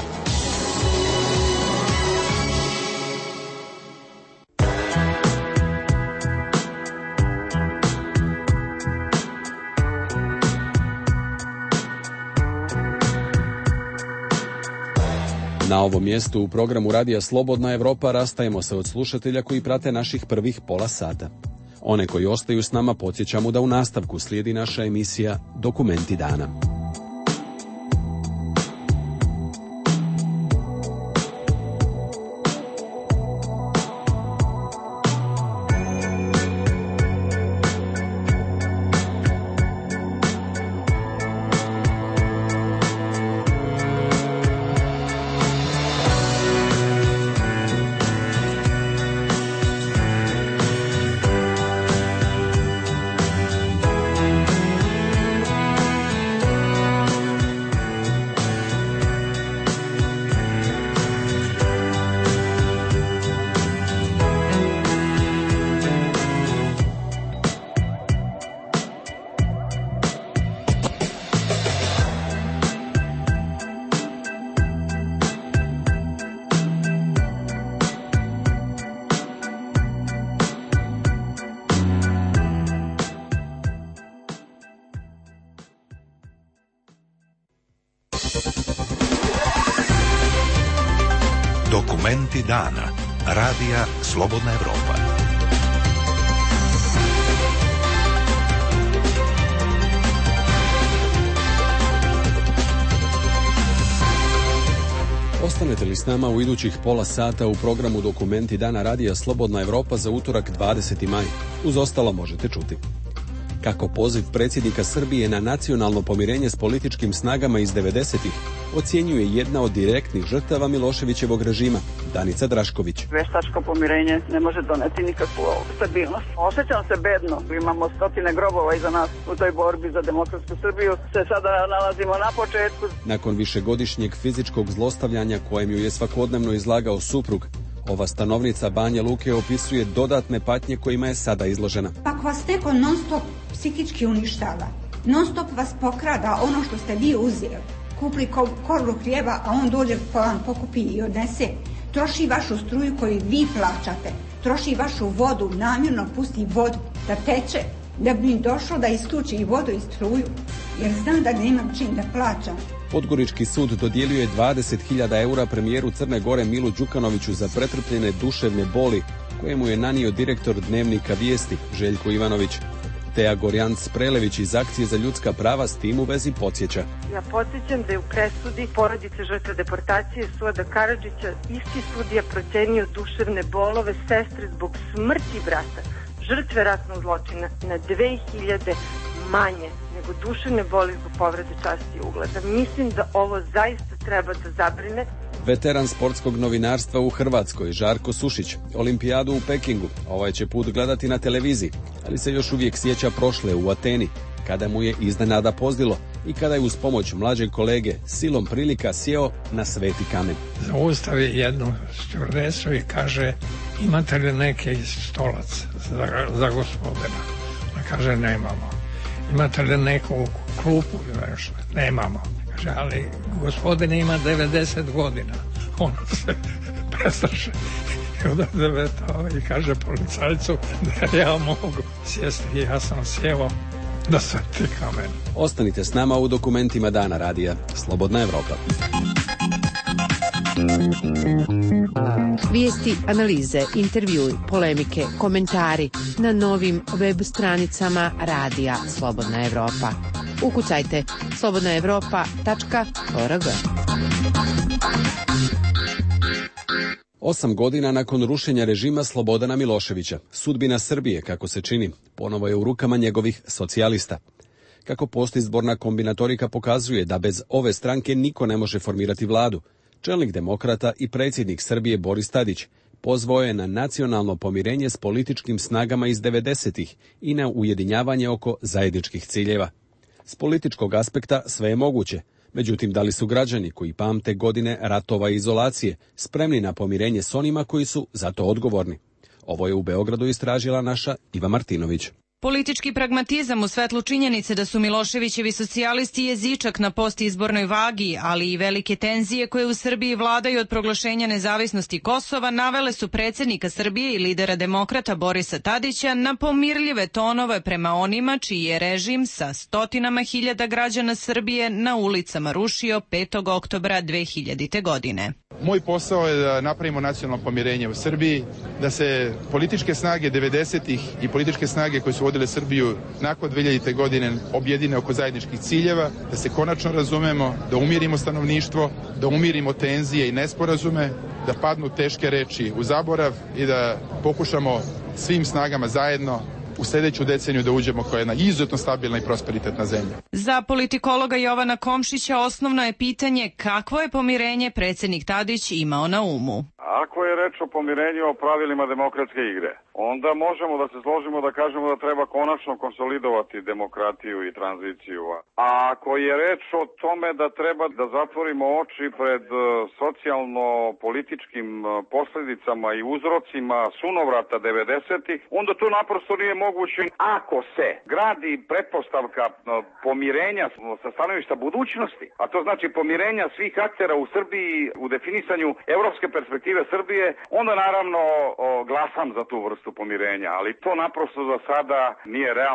Na ovom mjestu u programu Radija Slobodna Evropa rastajemo se od slušatelja koji prate naših prvih pola sata. One koji ostaju s nama podsjećamo da u nastavku slijedi naša emisija Dokumenti dana. Dokumenti dana. Radija Slobodna Evropa. Ostanete li s nama u idućih pola sata u programu Dokumenti dana Radija Slobodna Evropa za utorak dvadeseti maj. Uz ostalo možete čuti kako poziv predsjednika Srbije na nacionalno pomirenje s političkim snagama iz devedesetih ocjenjuje jedna od direktnih žrtava Miloševićevog režima, Danica Drašković. Veštačko pomirenje ne može doneti nikakvu stabilnost. Osjećam se bedno. Imamo stotine grobova iza nas u toj borbi za demokratsku Srbiju. Se sada nalazimo na početku. Nakon višegodišnjeg fizičkog zlostavljanja kojem ju je svakodnevno izlagao suprug, ova stanovnica Banja Luke opisuje dodatne patnje kojima je sada izložena. Ako vas neko non stop psihički uništava, non stop vas pokrada ono što ste vi uzeli, kupli korbu hljeba, a on dođe pa vam pokupi i odnese, troši vašu struju koju vi plaćate, troši vašu vodu, namjerno pusti vodu da teče, da bi mi došlo da isključi i vodu i struju, jer znam da nemam čim da plaćam. Podgorički sud dodijelio je dvadeset hiljada eura premijeru Crne Gore Milu Đukanoviću za pretrpljene duševne boli koje mu je nanio direktor Dnevnika Vijesti Željko Ivanović. Teja Gorjanc-Prelević iz Akcije za ljudska prava s tim u vezi podsjeća. Ja podsjećam da je u presudi porodice žrtve deportacije Suada Karadžića isti sudija procenio duševne bolove sestre zbog smrti brata, žrtve ratnog zločina, na dve hiljade manje nego duševne boli zbog povrede časti i ugleda. Mislim da ovo zaista treba da zabrine. Veteran sportskog novinarstva u Hrvatskoj Žarko Sušić olimpijadu u Pekingu ovaj će put gledati na televiziji, ali se još uvijek sjeća prošle u Ateni, kada mu je iznenada pozdilo i kada je uz pomoć mlađeg kolege silom prilika sjeo na sveti kamen. Zaustavi jednu stjuardesu i kaže: imate li neki stolac za, za gospodina? Ona kaže: nemamo. Imate li neku klupu? Nemamo. Kaže: ali gospodin ima devedeset godina. On se prestraši i odavetao i kaže policajcu da ja mogu sjesti. I ja sam sjeo na sveti kamen. Ostanite s nama u Dokumentima dana Radija Slobodna Evropa. Vijesti, analize, intervjui, polemike, komentari na novim web stranicama Radija Slobodna Evropa. Ukucajte slobodna evropa tačka org. Osam godina nakon rušenja režima Slobodana Miloševića, sudbina Srbije, kako se čini, ponovo je u rukama njegovih socijalista. Kako postizborna kombinatorika pokazuje da bez ove stranke niko ne može formirati vladu, čelnik demokrata i predsjednik Srbije Boris Tadić pozvao je na nacionalno pomirenje s političkim snagama iz devedesetih i na ujedinjavanje oko zajedničkih ciljeva. S političkog aspekta sve je moguće, međutim da li su građani koji pamte godine ratova i izolacije spremni na pomirenje s onima koji su za to odgovorni? Ovo je u Beogradu istražila naša Iva Martinović. Politički pragmatizam u svetlu činjenice da su Miloševićevi socijalisti jezičak na postizbornoj vagi, ali i velike tenzije koje u Srbiji vladaju od proglašenja nezavisnosti Kosova, navele su predsjednika Srbije i lidera demokrata Borisa Tadića na pomirljive tonove prema onima čiji je režim sa stotinama hiljada građana Srbije na ulicama rušio petog oktobra dve hiljadite. godine. Moj posao je da napravimo nacionalno pomirenje u Srbiji, da se političke snage devedesetih i političke snage koje su vodile Srbiju nakon dve hiljadite. godine objedine oko zajedničkih ciljeva, da se konačno razumemo, da umirimo stanovništvo, da umirimo tenzije i nesporazume, da padnu teške reči u zaborav i da pokušamo svim snagama zajedno u sljedeću deceniju da uđemo kao jedna izuzetno stabilna i prosperitetna zemlja. Za politikologa Jovana Komšića osnovno je pitanje kakvo je pomirenje predsjednik Tadić imao na umu. Ako je reč o pomirenju o pravilima demokratske igre, onda možemo da se složimo da kažemo da treba konačno konsolidovati demokratiju i tranziciju. A ako je reč o tome da treba da zatvorimo oči pred socijalno-političkim posljedicama i uzrocima sunovrata devedesetih, onda to naprosto nije moguće. Ako se gradi pretpostavka pomirenja sa stanovišta budućnosti, a to znači pomirenja svih aktera u Srbiji u definisanju evropske perspektive Srbije, onda naravno o, glasam za tu vrstu pomirenja, ali to naprosto za sada nije realno.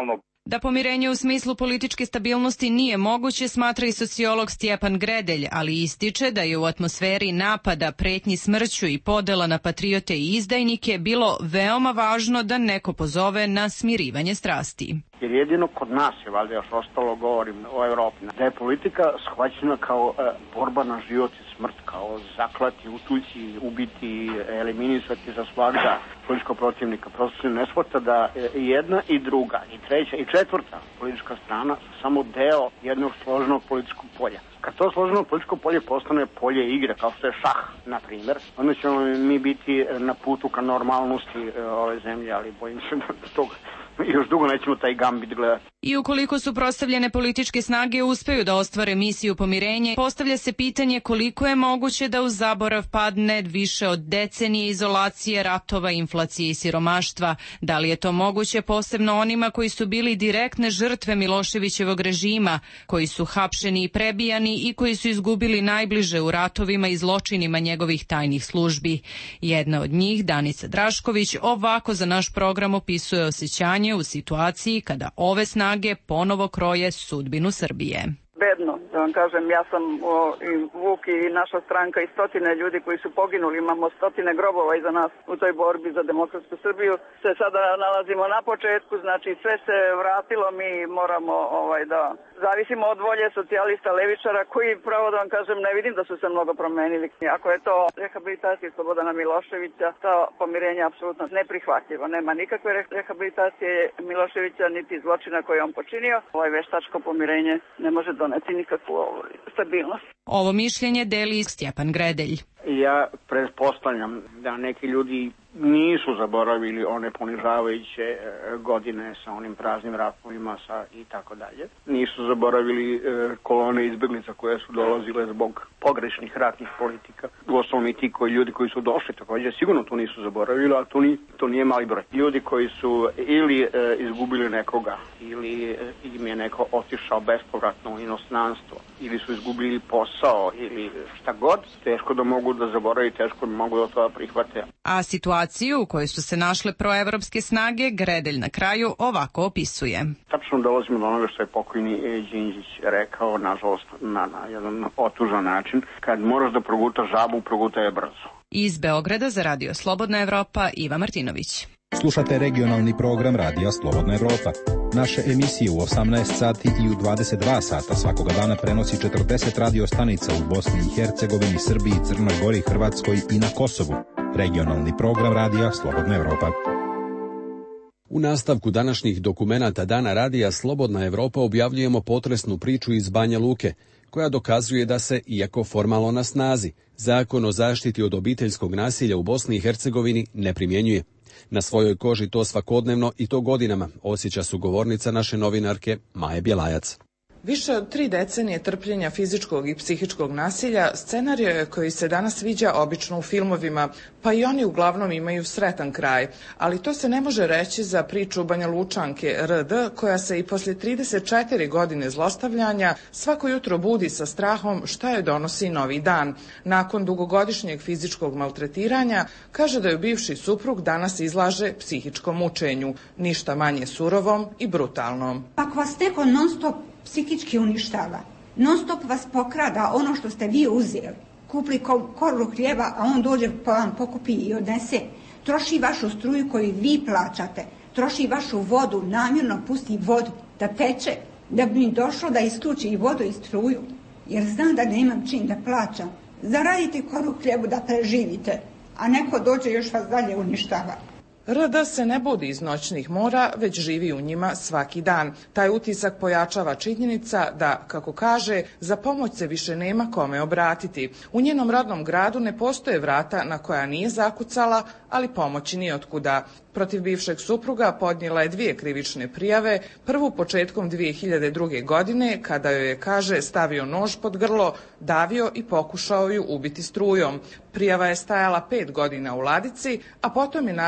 Da pomirenje u smislu političke stabilnosti nije moguće, smatra i sociolog Stjepan Gredelj, ali ističe da je u atmosferi napada, pretnji smrću i podela na patriote i izdajnike bilo veoma važno da neko pozove na smirivanje strasti. Jer jedino kod nas je, valjda još ostalo, govorim o Evropi, da je politika shvaćena kao e, borba na život i smrt, kao zaklati, utući, ubiti, eliminisati za svakda političkog protivnika. Prosto se ne shvata da jedna i druga, i treća, i četvrta politička strana su samo deo jednog složenog političkog polja. Kad to složeno političko polje postane polje igre, kao što je šah, na primjer, onda ćemo mi biti na putu ka normalnosti ove zemlje, ali bojim se da toga još dugo nećemo taj gambit gledati. I ukoliko suprotstavljene političke snage uspeju da ostvare misiju pomirenja, postavlja se pitanje koliko je moguće da u zaborav padne više od decenije izolacije, ratova, inflacije i siromaštva. Da li je to moguće posebno onima koji su bili direktne žrtve Miloševićevog režima, koji su hapšeni i prebijani i koji su izgubili najbliže u ratovima i zločinima njegovih tajnih službi. Jedna od njih, Danica Drašković, ovako za naš program opisuje osjećanje u situaciji kada ove snage ponovo kroje sudbinu Srbije. Bedno, da vam kažem, ja sam o, i Vuk i naša stranka i stotine ljudi koji su poginuli, imamo stotine grobova iza nas u toj borbi za demokratsku Srbiju, se sada nalazimo na početku, znači sve se vratilo, mi moramo ovaj, da zavisimo od volje socijalista, levičara, koji, pravo da vam kažem, ne vidim da su se mnogo promenili. Ako je to rehabilitacija Slobodana Miloševića, to pomirenje je apsolutno neprihvatljivo. Nema nikakve rehabilitacije Miloševića, niti zločina koje je on počinio. Ovaj veštačko pomirenje ne može doneti nikakvu stabilnost. Ovo mišljenje deli Stjepan Gredelj. Ja pretpostavljam da neki ljudi nisu zaboravili one ponižavajuće godine sa onim praznim ratovima sa i tako dalje. Nisu zaboravili kolone izbeglica koje su dolazile zbog pogrešnih ratnih politika. Uostalom i ti koji, ljudi koji su došli također sigurno to nisu zaboravili, ali to, ni, to nije mali broj. Ljudi koji su ili e, izgubili nekoga, ili e, im je neko otišao bespovratno u inostranstvo, ili su izgubili posao, ili šta god, teško da mogu da zaboravi, teško da mogu da to prihvate. A situaciju u kojoj su se našle proevropske snage, Gredelj na kraju ovako opisuje. Tačno dolazimo do onoga što je pokojni Đinđić rekao, nažalost, na, na jedan otužan način. Kad moraš da progutaš žabu, progutaj je brzo. Iz Beograda za Radio Slobodna Evropa, Iva Martinović. Slušate regionalni program Radija Slobodna Evropa. Naše emisije u osamnaest sati i u dvadeset dva sata svakoga dana prenosi četrdeset radio stanica u Bosni i Hercegovini, Srbiji, Crnoj Gori, Hrvatskoj i na Kosovu. Regionalni program Radija Slobodna Evropa. U nastavku današnjih dokumenata Dana Radija Slobodna Evropa objavljujemo potresnu priču iz Banja Luke, koja dokazuje da se, iako formalno na snazi, Zakon o zaštiti od obiteljskog nasilja u Bosni i Hercegovini ne primjenjuje. Na svojoj koži to svakodnevno i to godinama osjeća sugovornica naše novinarke Maje Bjelajac. Više od tri decenije trpljenja fizičkog i psihičkog nasilja scenario je koji se danas viđa obično u filmovima, pa i oni uglavnom imaju sretan kraj. Ali to se ne može reći za priču Banja Lučanke R D, koja se i poslije trideset četiri godine zlostavljanja svako jutro budi sa strahom šta joj donosi novi dan. Nakon dugogodišnjeg fizičkog maltretiranja, kaže da joj bivši suprug danas izlaže psihičkom mučenju, ništa manje surovom i brutalnom. Ako vas neko non stop psihički uništava, non stop vas pokrada ono što ste vi uzeli, kupli korlu hljeba, a on dođe pa vam pokupi i odnese, troši vašu struju koju vi plaćate, troši vašu vodu, namjerno pusti vodu da teče, da bi mi došlo da isključi i vodu i struju, jer znam da nemam čim da plaćam. Zaradite korlu hljebu da preživite, a neko dođe još vas dalje uništava. R D se ne budi iz noćnih mora, već živi u njima svaki dan. Taj utisak pojačava činjenica da, kako kaže, za pomoć se više nema kome obratiti. U njenom rodnom gradu ne postoje vrata na koja nije zakucala, ali pomoći ni otkuda. Protiv bivšeg supruga podnijela je dvije krivične prijave, prvu početkom dvije hiljade druge. godine, kada joj je, kaže, stavio nož pod grlo, davio i pokušao ju ubiti strujom. Prijava je stajala pet godina u ladici, a potom je nasilnik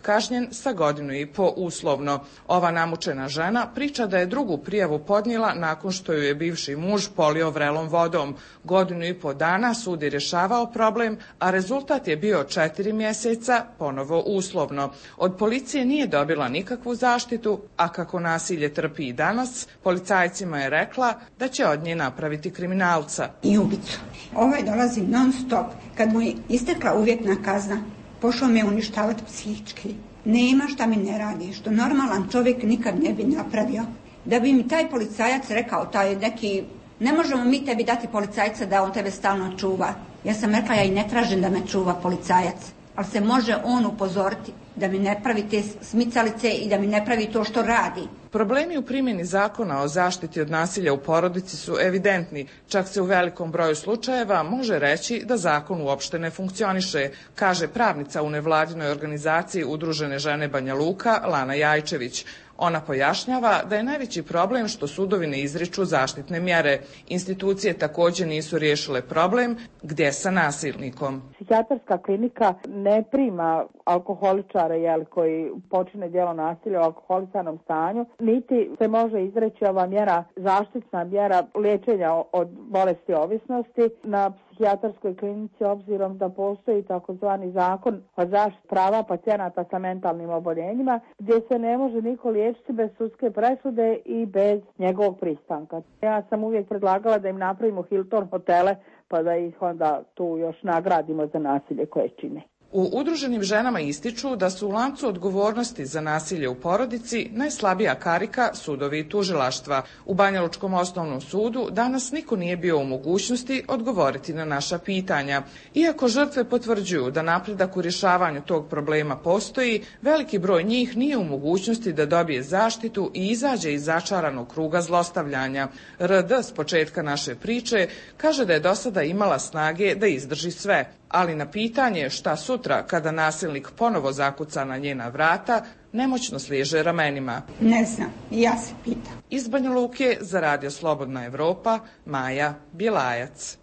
kažnjen sa godinu i po uslovno. Ova namučena žena priča da je drugu prijavu podnijela nakon što ju je bivši muž polio vrelom vodom. Godinu i po dana sud je rješavao problem, a rezultat je bio četiri mjeseca, ponovo uslovno. Od policije nije dobila nikakvu zaštitu, a kako nasilje trpi i danas, policajcima je rekla da će od nje napraviti kriminalca. I ubicu. Ovaj dolazi non stop. Kad mu je istekla uvjetna kazna, pošao me uništavati psihički. Nema šta mi ne radi, što normalan čovjek nikad ne bi napravio. Da bi mi taj policajac rekao, taj neki, ne možemo mi tebi dati policajca da on tebe stalno čuva. Ja sam rekla, ja i ne tražim da me čuva policajac, ali se može on upozoriti da mi ne pravi te smicalice i da mi ne pravi to što radi. Problemi u primjeni zakona o zaštiti od nasilja u porodici su evidentni. Čak se u velikom broju slučajeva može reći da zakon uopšte ne funkcioniše, kaže pravnica u nevladinoj organizaciji Udružene žene Banja Luka, Lana Jajčević. Ona pojašnjava da je najveći problem što sudovi ne izriču zaštitne mjere. Institucije također nisu riješile problem gdje sa nasilnikom. Psihijatarska klinika ne prima alkoholičare jel, koji počine djelo nasilja u alkoholisanom stanju, niti se može izreći ova mjera, zaštitna mjera liječenja od bolesti ovisnosti na psihijatarskoj klinici, obzirom da postoji takozvani zakon o zaštiti prava pacijenata sa mentalnim oboljenjima, gdje se ne može niko liječiti bez sudske presude i bez njegovog pristanka. Ja sam uvijek predlagala da im napravimo Hilton hotele, pa da ih onda tu još nagradimo za nasilje koje čine. U Udruženim ženama ističu da su u lancu odgovornosti za nasilje u porodici najslabija karika sudovi i tužilaštva. U Banjalučkom osnovnom sudu danas niko nije bio u mogućnosti odgovoriti na naša pitanja. Iako žrtve potvrđuju da napredak u rješavanju tog problema postoji, veliki broj njih nije u mogućnosti da dobije zaštitu i izađe iz začaranog kruga zlostavljanja. R D s početka naše priče kaže da je do sada imala snage da izdrži sve, ali na pitanje šta sutra kada nasilnik ponovo zakuca na njena vrata, nemoćno sliježe ramenima. Ne znam, ja se pitam. Iz Banja Luke za Radio Slobodna Evropa, Maja Bjelajac.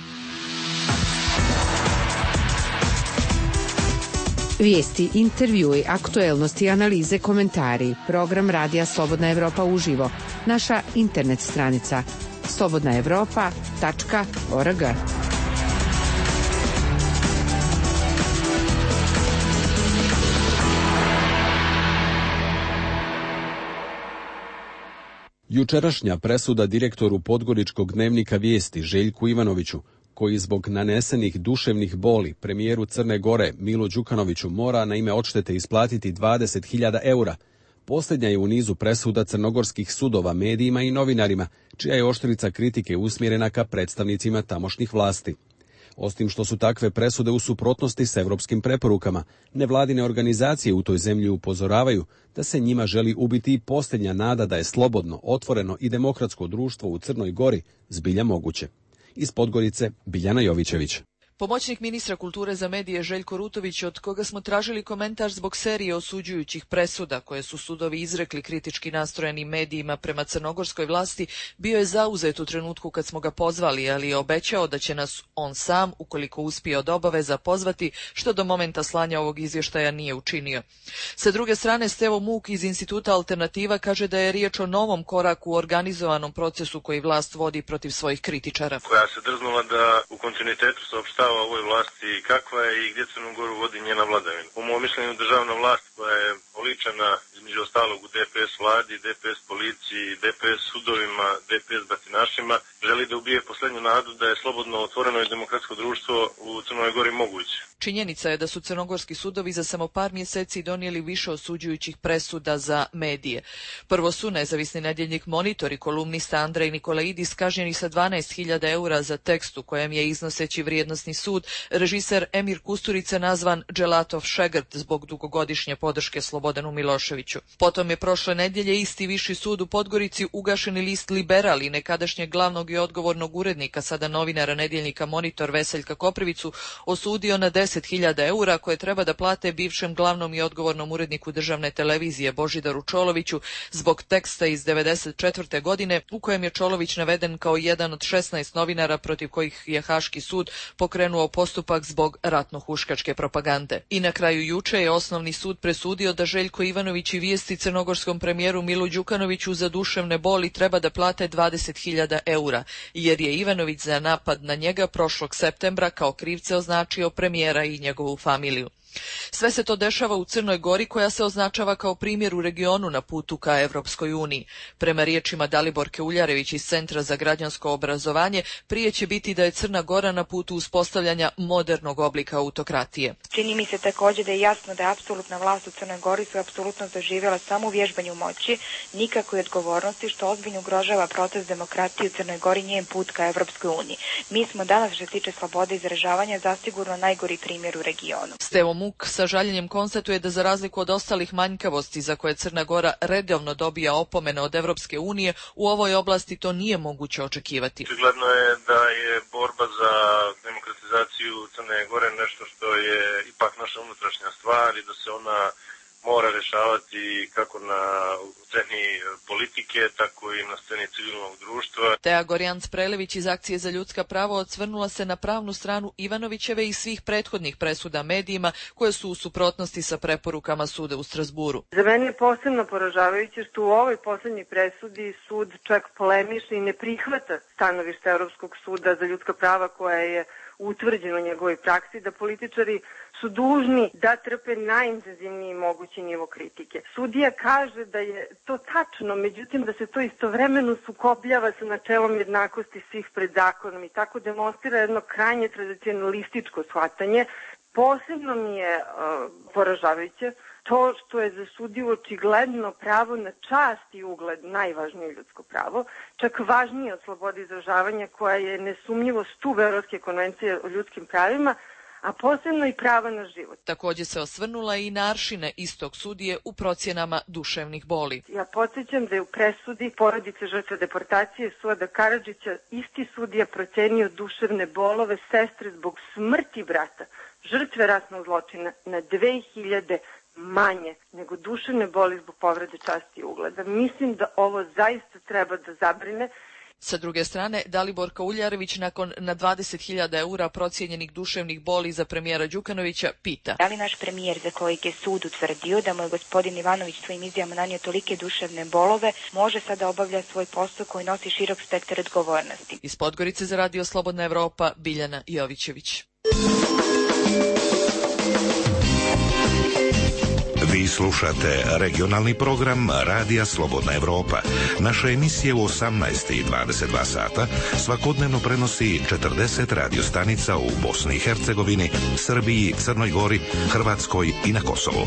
Vijesti, intervjui, aktuelnosti, analize, komentari. Program Radija Slobodna Evropa uživo. Naša internet stranica slobodna evropa tačka org. Jučerašnja presuda direktoru Podgoričkog dnevnika Vijesti Željku Ivanoviću, koji zbog nanesenih duševnih boli premijeru Crne Gore Milo Đukanoviću mora na ime odštete isplatiti dvadeset hiljada eura, posljednja je u nizu presuda crnogorskih sudova medijima i novinarima, čija je oštrica kritike usmjerena ka predstavnicima tamošnjih vlasti. Osim što su takve presude u suprotnosti s evropskim preporukama, nevladine organizacije u toj zemlji upozoravaju da se njima želi ubiti i posljednja nada da je slobodno, otvoreno i demokratsko društvo u Crnoj Gori zbilja moguće. Iz Podgorice, Biljana Jovićević. Pomoćnik ministra kulture za medije Željko Rutović, od koga smo tražili komentar zbog serije osuđujućih presuda koje su sudovi izrekli kritički nastrojenim medijima prema crnogorskoj vlasti, bio je zauzet u trenutku kad smo ga pozvali, ali je obećao da će nas on sam, ukoliko uspije od obaveza, pozvati, što do momenta slanja ovog izvještaja nije učinio. Sa druge strane, Stevo Muk iz Instituta Alternativa kaže da je riječ o novom koraku u organizovanom procesu koji vlast vodi protiv svojih kritičara. Koja se drznula da u kontinuitetu saopštava o ovoj vlasti kakva je i gdje Crnu Goru vodi njena vladavina. Po mom mišljenju, državna vlast koja je oličena između ostalog u D P S vladi, D P S policiji, D P S sudovima, D P S batinašima, želi da ubije posljednju nadu da je slobodno, otvoreno i demokratsko društvo u Crnoj Gori moguće. Činjenica je da su crnogorski sudovi za samo par mjeseci donijeli više osuđujućih presuda za medije. Prvo su nezavisni nedjeljnik Monitor i kolumnista Andrej Nikolaidis kažnjeni sa dvanaest hiljada eura za tekst u kojem je, iznoseći vrijednosni sud, režiser Emir Kusturica nazvan Dželatov šegrt zbog dugogodišnje podrške Slobodanu Miloševiću. Potom je prošle nedjelje isti viši sud u Podgorici ugašeni list Liberal i nekadašnjeg glavnog glavnog i odgovornog urednika, sada novinara nedjeljnika Monitor Veseljka Koprivicu, osudio na deset hiljada eura koje treba da plate bivšem glavnom i odgovornom uredniku državne televizije Božidaru Čoloviću zbog teksta iz devedeset četvrte godine u kojem je Čolović naveden kao jedan od šesnaest novinara protiv kojih je Haški sud pokrenuo postupak zbog ratno-huškačke propagande. I na kraju juče je Osnovni sud presudio da Željko Ivanović i vijesti crnogorskom premijeru Milu Đukanoviću za duševne boli treba da plate dvadeset hiljada eura, jer je Ivanović za napad na njega prošlog septembra kao krivce označio premijera i njegovu familiju. Sve se to dešava u Crnoj Gori, koja se označava kao primjer u regionu na putu ka Evropskoj uniji. Prema riječima Daliborke Uljarević iz Centra za građansko obrazovanje, prije će biti da je Crna Gora na putu uspostavljanja modernog oblika autokratije. Čini mi se također da je jasno da je apsolutna vlast u Crnoj Gori su apsolutno doživjela samo u vježbanju moći, nikakve odgovornosti, što ozbiljno ugrožava proces demokratije u Crnoj Gori, njen put ka Evropskoj uniji. Mi smo danas, što se tiče slobode izražavanja, zasigurno najgori primjer u regionu. Stevo Muk sa žaljenjem konstatuje da za razliku od ostalih manjkavosti za koje Crna Gora redovno dobija opomene od Evropske unije, u ovoj oblasti to nije moguće očekivati. Očigledno je da je borba za demokratizaciju Crne Gore nešto što je ipak naša unutrašnja stvar i da se ona mora rešavati kako na sceni politike, tako i na sceni civilnog društva. Teja Gorjanc-Prelević iz Akcije za ljudska prava odsvrnula se na pravnu stranu Ivanovićeve i svih prethodnih presuda medijima koje su u suprotnosti sa preporukama suda u Strasburu. Za mene je posebno poražavajuće što u ovoj posljednjoj presudi sud čak polemiše i ne prihvata stanovište Europskog suda za ljudska prava koje je utvrđeno u njegovoj praksi, da političari su dužni da trpe najintenzivniji mogući nivo kritike. Sudija kaže da je to tačno, međutim da se to istovremeno sukobljava sa načelom jednakosti svih pred zakonom i tako demonstrira jedno krajnje tradicionalističko shvatanje. Posebno mi je uh, poražavajuće to što je za sudiju očigledno pravo na čast i ugled najvažnije ljudsko pravo, čak važnije od slobode izražavanja koja je nesumnjivo stub Evropske konvencije o ljudskim pravima, a posebno i prava na život. Također se osvrnula i na aršine istog sudije u procjenama duševnih boli. Ja podsjećam da je u presudi porodice žrtve deportacije Suada Karadžića isti sudija procenio duševne bolove sestre zbog smrti brata, žrtve ratnog zločina, na dve hiljade manje nego duševne boli zbog povrede časti i ugleda. Mislim da ovo zaista treba da zabrine. Sa druge strane, Daliborka Uljarević nakon na dvadeset hiljada eura procijenjenih duševnih boli za premijera Đukanovića pita. Da li naš premijer, za kojeg je sud utvrdio da mu je gospodin Ivanović svojim izjavama nanio tolike duševne bolove, može sada obavlja svoj posao koji nosi širok spektar odgovornosti? Iz Podgorice za Radio Slobodna Evropa, Biljana Jovićević. Vi slušate regionalni program Radija Slobodna Evropa. Naše emisije u osamnaest i dvadeset dva sata svakodnevno prenosi četrdeset radiostanica u Bosni i Hercegovini, Srbiji, Crnoj Gori, Hrvatskoj i na Kosovu.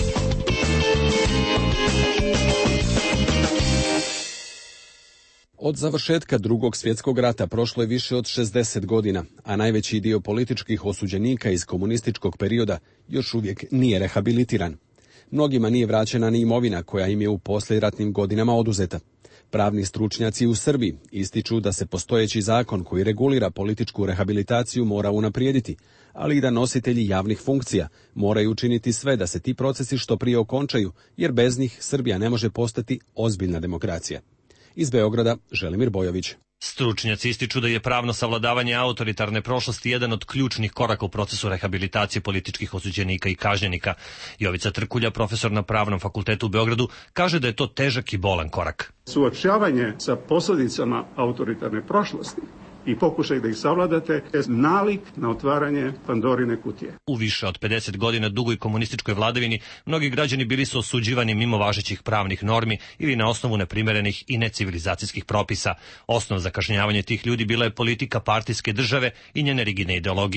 Od završetka Drugog svjetskog rata prošlo je više od šezdeset godina, a najveći dio političkih osuđenika iz komunističkog perioda još uvijek nije rehabilitiran. Mnogima nije vraćena ni imovina koja im je u poslijeratnim godinama oduzeta. Pravni stručnjaci u Srbiji ističu da se postojeći zakon koji regulira političku rehabilitaciju mora unaprijediti, ali i da nositelji javnih funkcija moraju učiniti sve da se ti procesi što prije okončaju, jer bez njih Srbija ne može postati ozbiljna demokracija. Iz Beograda, Želimir Bojović. Stručnjaci ističu da je pravno savladavanje autoritarne prošlosti jedan od ključnih koraka u procesu rehabilitacije političkih osuđenika i kažnjenika. Jovica Trkulja, profesor na Pravnom fakultetu u Beogradu, kaže da je to težak i bolan korak. Suočavanje sa posljedicama autoritarne prošlosti i pokušaj da ih savladate je nalik na otvaranje Pandorine kutije. U više od pedeset godina dugoj komunističkoj vladavini mnogi građani bili su osuđivani mimo važećih pravnih normi ili na osnovu neprimerenih i necivilizacijskih propisa. Osnov za kažnjavanje tih ljudi bila je politika partijske države i njene rigidne ideologije.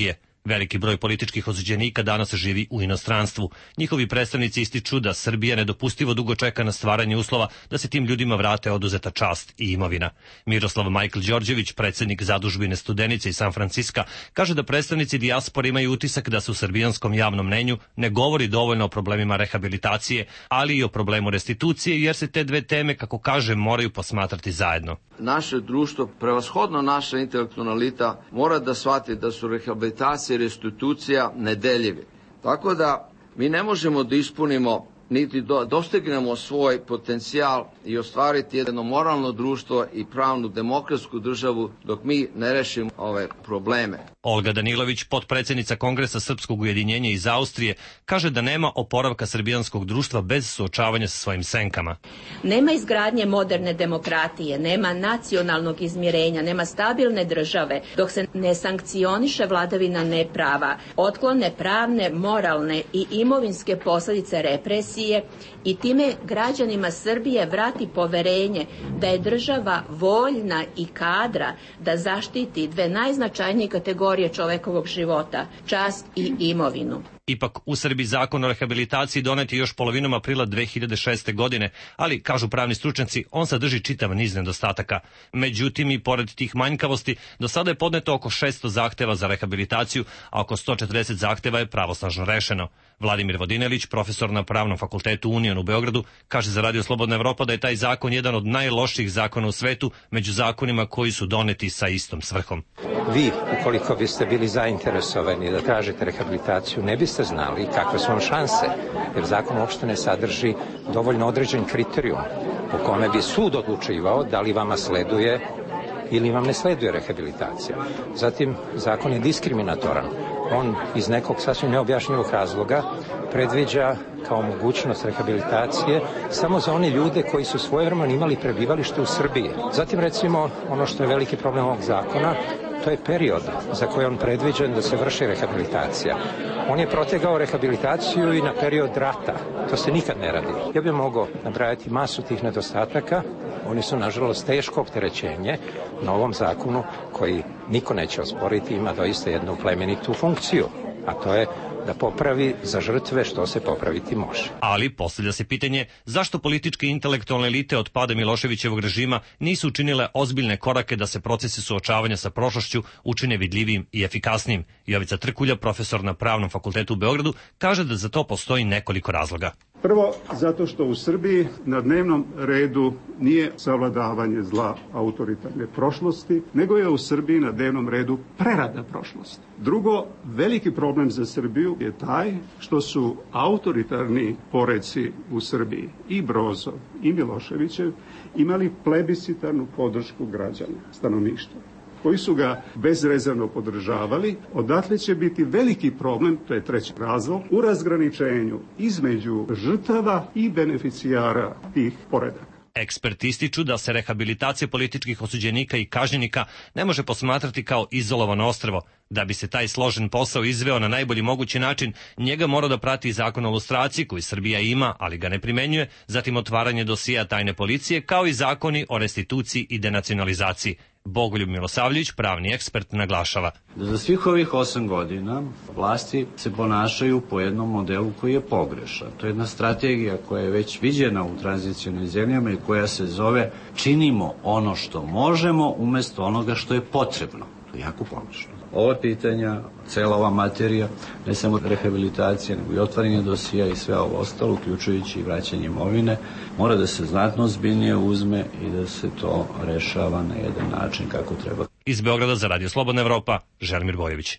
Veliki broj političkih osuđenika danas živi u inostranstvu. Njihovi predstavnici ističu da Srbija nedopustivo dugo čeka na stvaranje uslova da se tim ljudima vrate oduzeta čast i imovina. Miroslav Majkl Đorđević, predsjednik zadužbine Studenice iz San Franciska, kaže da predstavnici dijaspore imaju utisak da se u srbijanskom javnom mnenju ne govori dovoljno o problemima rehabilitacije, ali i o problemu restitucije, jer se te dve teme, kako kaže, moraju posmatrati zajedno. Naše društvo, prevashodno naša intelektualna elita, mora da shvati da su rehabilitacija i restitucija nedeljivi. Tako da mi ne možemo da ispunimo niti do, dostignemo svoj potencijal i ostvariti jedno moralno društvo i pravnu demokratsku državu dok mi ne rešimo ove probleme. Olga Danilović, potpredsjednica Kongresa Srpskog ujedinjenja iz Austrije, kaže da nema oporavka srbijanskog društva bez suočavanja sa svojim senkama. Nema izgradnje moderne demokratije, nema nacionalnog izmirenja, nema stabilne države, dok se ne sankcioniše vladavina neprava, otklone pravne, moralne i imovinske posljedice represije i time građanima Srbije vrati poverenje da je država voljna i kadra da zaštiti dve najznačajnije kategorije čovekovog života, čast i imovinu. Ipak u Srbiji zakon o rehabilitaciji donet je još polovinom aprila dve hiljade šeste. godine, ali, kažu pravni stručnjaci, on sadrži čitav niz nedostataka. Međutim, i pored tih manjkavosti, do sada je podneto oko šesto zahteva za rehabilitaciju, a oko sto četrdeset zahteva je pravosnažno rešeno. Vladimir Vodinelić, profesor na Pravnom fakultetu Union u Beogradu, kaže za Radio Slobodna Evropa da je taj zakon jedan od najlošijih zakona u svetu među zakonima koji su doneti sa istom svrhom. Vi, ukoliko biste bili zainteresovani da tražite rehabilitaciju, ne biste znali kakve su vam šanse, jer zakon uopšte ne sadrži dovoljno određen kriterijum po kome bi sud odlučivao da li vama sleduje ili vam ne sleduje rehabilitacija. Zatim, zakon je diskriminatoran. On iz nekog sasvim neobjašnjivog razloga predviđa kao mogućnost rehabilitacije samo za one ljude koji su svojevremeno imali prebivalište u Srbiji. Zatim, recimo, ono što je veliki problem ovog zakona, to je period za koji je on predviđen da se vrši rehabilitacija. On je protegao rehabilitaciju i na period rata. To se nikad ne radi. Ja bih mogao nabrajati masu tih nedostataka. Oni su, nažalost, teško opterećenje na ovom zakonu koji niko neće osporiti, ima doista jednu plemenitu funkciju, a to je da popravi za žrtve što se popraviti može. Ali postavlja se pitanje zašto političke i intelektualne elite od pada Miloševićevog režima nisu učinile ozbiljne korake da se procesi suočavanja sa prošlošću učine vidljivijim i efikasnijim. Jovica Trkulja, profesor na Pravnom fakultetu u Beogradu, kaže da za to postoji nekoliko razloga. Prvo, zato što u Srbiji na dnevnom redu nije savladavanje zla autoritarne prošlosti, nego je u Srbiji na dnevnom redu prerada prošlosti. Drugo, veliki problem za Srbiju je taj što su autoritarni poreci u Srbiji, i Brozov i Miloševićev, imali plebiscitarnu podršku građana, stanovništva, koji su ga bezrezervno podržavali. Odatle će biti veliki problem, to je treći razlog, u razgraničenju između žrtava i beneficijara tih poredaka. Eksperti ističu da se rehabilitacija političkih osuđenika i kažnjenika ne može posmatrati kao izolovano ostrvo. Da bi se taj složen posao izveo na najbolji mogući način, njega mora da prati zakon o lustraciji koji Srbija ima, ali ga ne primenjuje, zatim otvaranje dosija tajne policije, kao i zakoni o restituciji i denacionalizaciji. Bogoljub Milosavljević, pravni ekspert, naglašava. Za svih ovih osam godina vlasti se ponašaju po jednom modelu koji je pogrešan. To je jedna strategija koja je već viđena u tranzicionim zemljama i koja se zove činimo ono što možemo umjesto onoga što je potrebno. To je jako pogrešno. Ova pitanja, cela ova materija, ne samo rehabilitacija, nego i otvaranje dosija i sve ovo ostalo, uključujući i vraćanje imovine, mora da se znatno ozbiljnije uzme i da se to rešava na jedan način kako treba. Iz Beograda za Radio Slobodna Evropa, Želimir Bojović.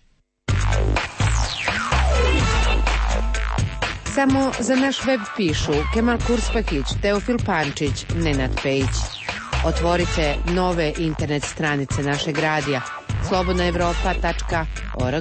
Samo za naš web pišu Kemal Kurspakić, Teofil Pančić, Nenad Pejić. Otvorite nove internet stranice našeg radija slobodna evropa tačka org.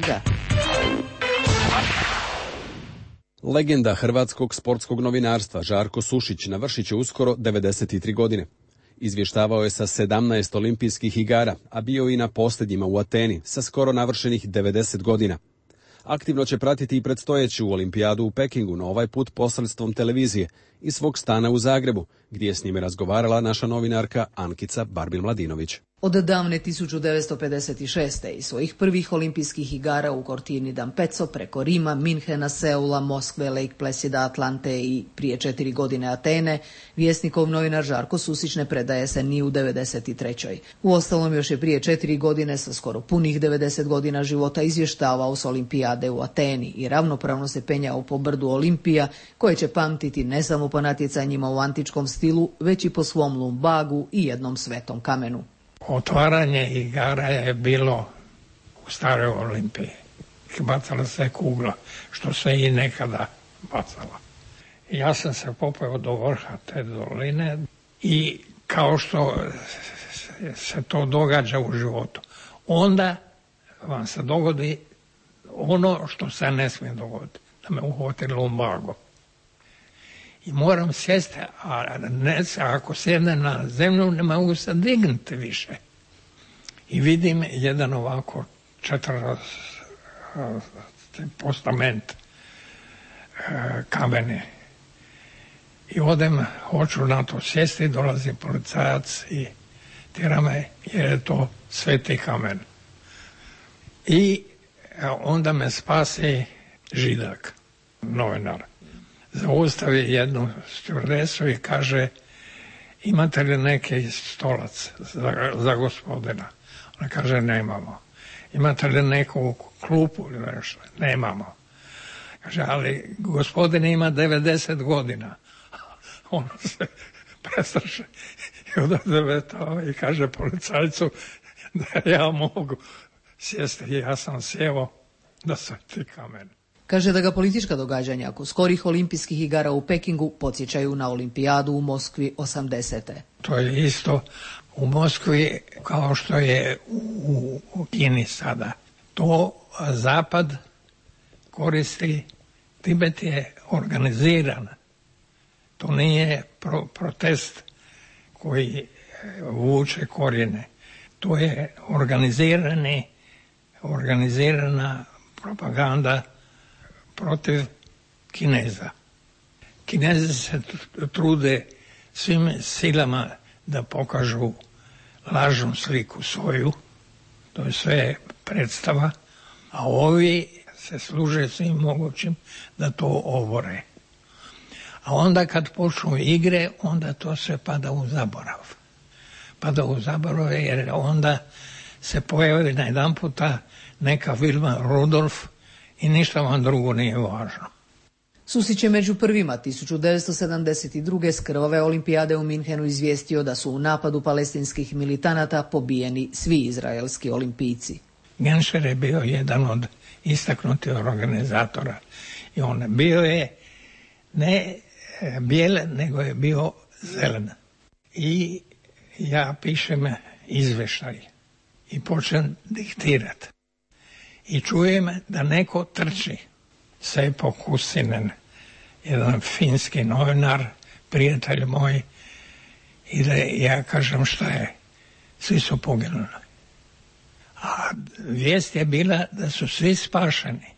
Legenda hrvatskog sportskog novinarstva Žarko Sušić navršit će uskoro devedeset tri godine. Izvještavao je sa sedamnaest olimpijskih igara, a bio i na posljednjima u Ateni sa skoro navršenih devedeset godina. Aktivno će pratiti i predstojeću olimpijadu u Pekingu, no ovaj put posredstvom televizije i svog stana u Zagrebu, gdje je s njime razgovarala naša novinarka Ankica Barbil Mladinović. Od davne tisuću devetsto pedeset šeste. i svojih prvih olimpijskih igara u Cortini d'Ampezzo preko Rima, Minhena, Seula, Moskve, Lake Placida, Atlante i prije četiri godine Atene, Vjesnikov novinar Žarko Susić ne predaje se ni u devedeset trećoj. Uostalom još je prije četiri godine sa skoro punih devedeset godina života izvještavao s olimpijade u Ateni i ravnopravno se penjao po brdu Olimpija, koje će pamtiti ne samo po natjecanjima u antičkom stilu, već i po svom lumbagu i jednom svetom kamenu. Otvaranje igara je bilo u staroj Olimpiji. Bacala se kugla, što se i nekada bacala. Ja sam se popeo do vrha te doline i kao što se to događa u životu, onda vam se dogodi ono što se ne smije dogoditi, da me uhvati lumbago. I moram sjesti, a ne, ako sjedne na zemlju ne mogu se dignuti više. I vidim jedan ovako četiri postament kamene. I odem, hoću na to sjesti, dolazi policajac i tjera me jer je to sveti kamen. I onda me spasi Židak, novinar. Zaustavi jednu stjuardesu i kaže: imate li neki stolac za, za gospodina? Ona kaže: nemamo. Imate li neku klupu ili nešto? Nemamo. Kaže: ali gospodin ima devedeset godina. Ono se prestraše i odavdeveta i kaže policajcu da ja mogu sjesti. Ja sam sjeo da sveti kamen. Kaže da ga politička događanja oko skorih olimpijskih igara u Pekingu podsjećaju na olimpijadu u Moskvi osamdesete. To je isto u Moskvi kao što je u, u Kini sada. To Zapad koristi, Tibet je organiziran. To nije pro, protest koji vuče korijene. To je organizirani, organizirana propaganda protiv Kineza. Kinezi se trude svim silama da pokažu lažnu sliku svoju, to je sve predstava, a ovi se služe svim mogućim da to obore. A onda kad počnu igre, onda to se pada u zaborav. Pada u zaborav jer onda se pojavi na jedan puta neka Vilma Rudolf i ništa vam drugo nije važno. Susić je među prvima tisuću devetsto sedamdeset druge s krvave olimpijade u Minhenu izvijestio da su u napadu palestinskih militanata pobijeni svi izraelski olimpijci. Genscher je bio jedan od istaknutih organizatora i on bio je ne bijel, nego je bio zelen. I ja pišem izveštaj i počnem diktirati. I čujem da neko trči. Seppo Kussinen, jedan finski novinar, prijatelj moj, i da ja kažem šta je. Svi su poginuli. A vijest je bila da su svi spašeni.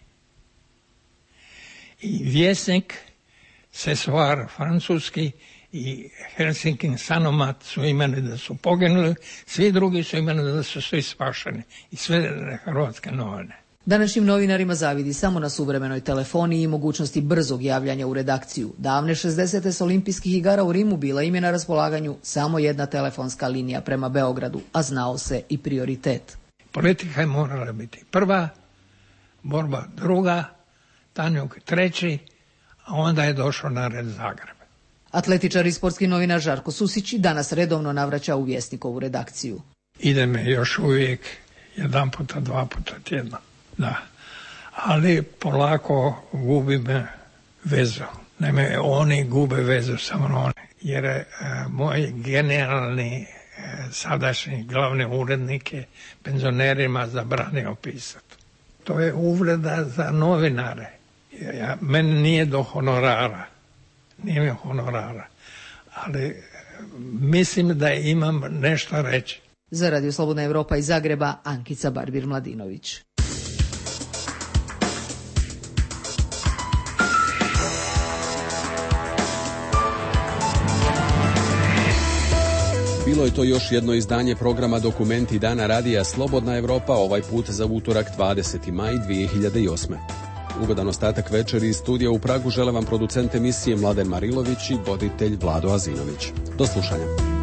I vjesnik Sessoir francuski i Helsinkin Sanomat su imali da su poginuli, svi drugi su imali da su svi spašeni. I sve hrvatske novine. Današnjim novinarima zavidi samo na suvremenoj telefoniji i mogućnosti brzog javljanja u redakciju. Davne šezdesete s olimpijskih igara u Rimu bila im je na raspolaganju samo jedna telefonska linija prema Beogradu, a znao se i prioritet. Politika je morala biti prva, borba druga, Tanjug treći, a onda je došao na red Zagreb. Atletičar i sportski novinar Žarko Susić danas redovno navraća u Vjesnikovu redakciju. Ide me još uvijek jedan puta, dva puta tjedno. Da, ali polako gubim vezu. Naime, oni gube vezu samo oni. Jer e, moj generalni e, sadašnji glavni urednik je penzionerima zabranio pisati. To je uvreda za novinare. Ja, meni nije do honorara. Nije mi honorara. Ali e, mislim da imam nešto reći. Za Radio Slobodna Evropa iz Zagreba, Ankica Barbir-Mladinović. Bilo je to još jedno izdanje programa Dokumenti dana radija Slobodna Evropa, ovaj put za utorak dvadeseti maj dvije hiljade osme. Ugodan ostatak večeri iz studija u Pragu žele vam producent emisije Mladen Marilović i voditelj Vlado Azinović. Do slušanja.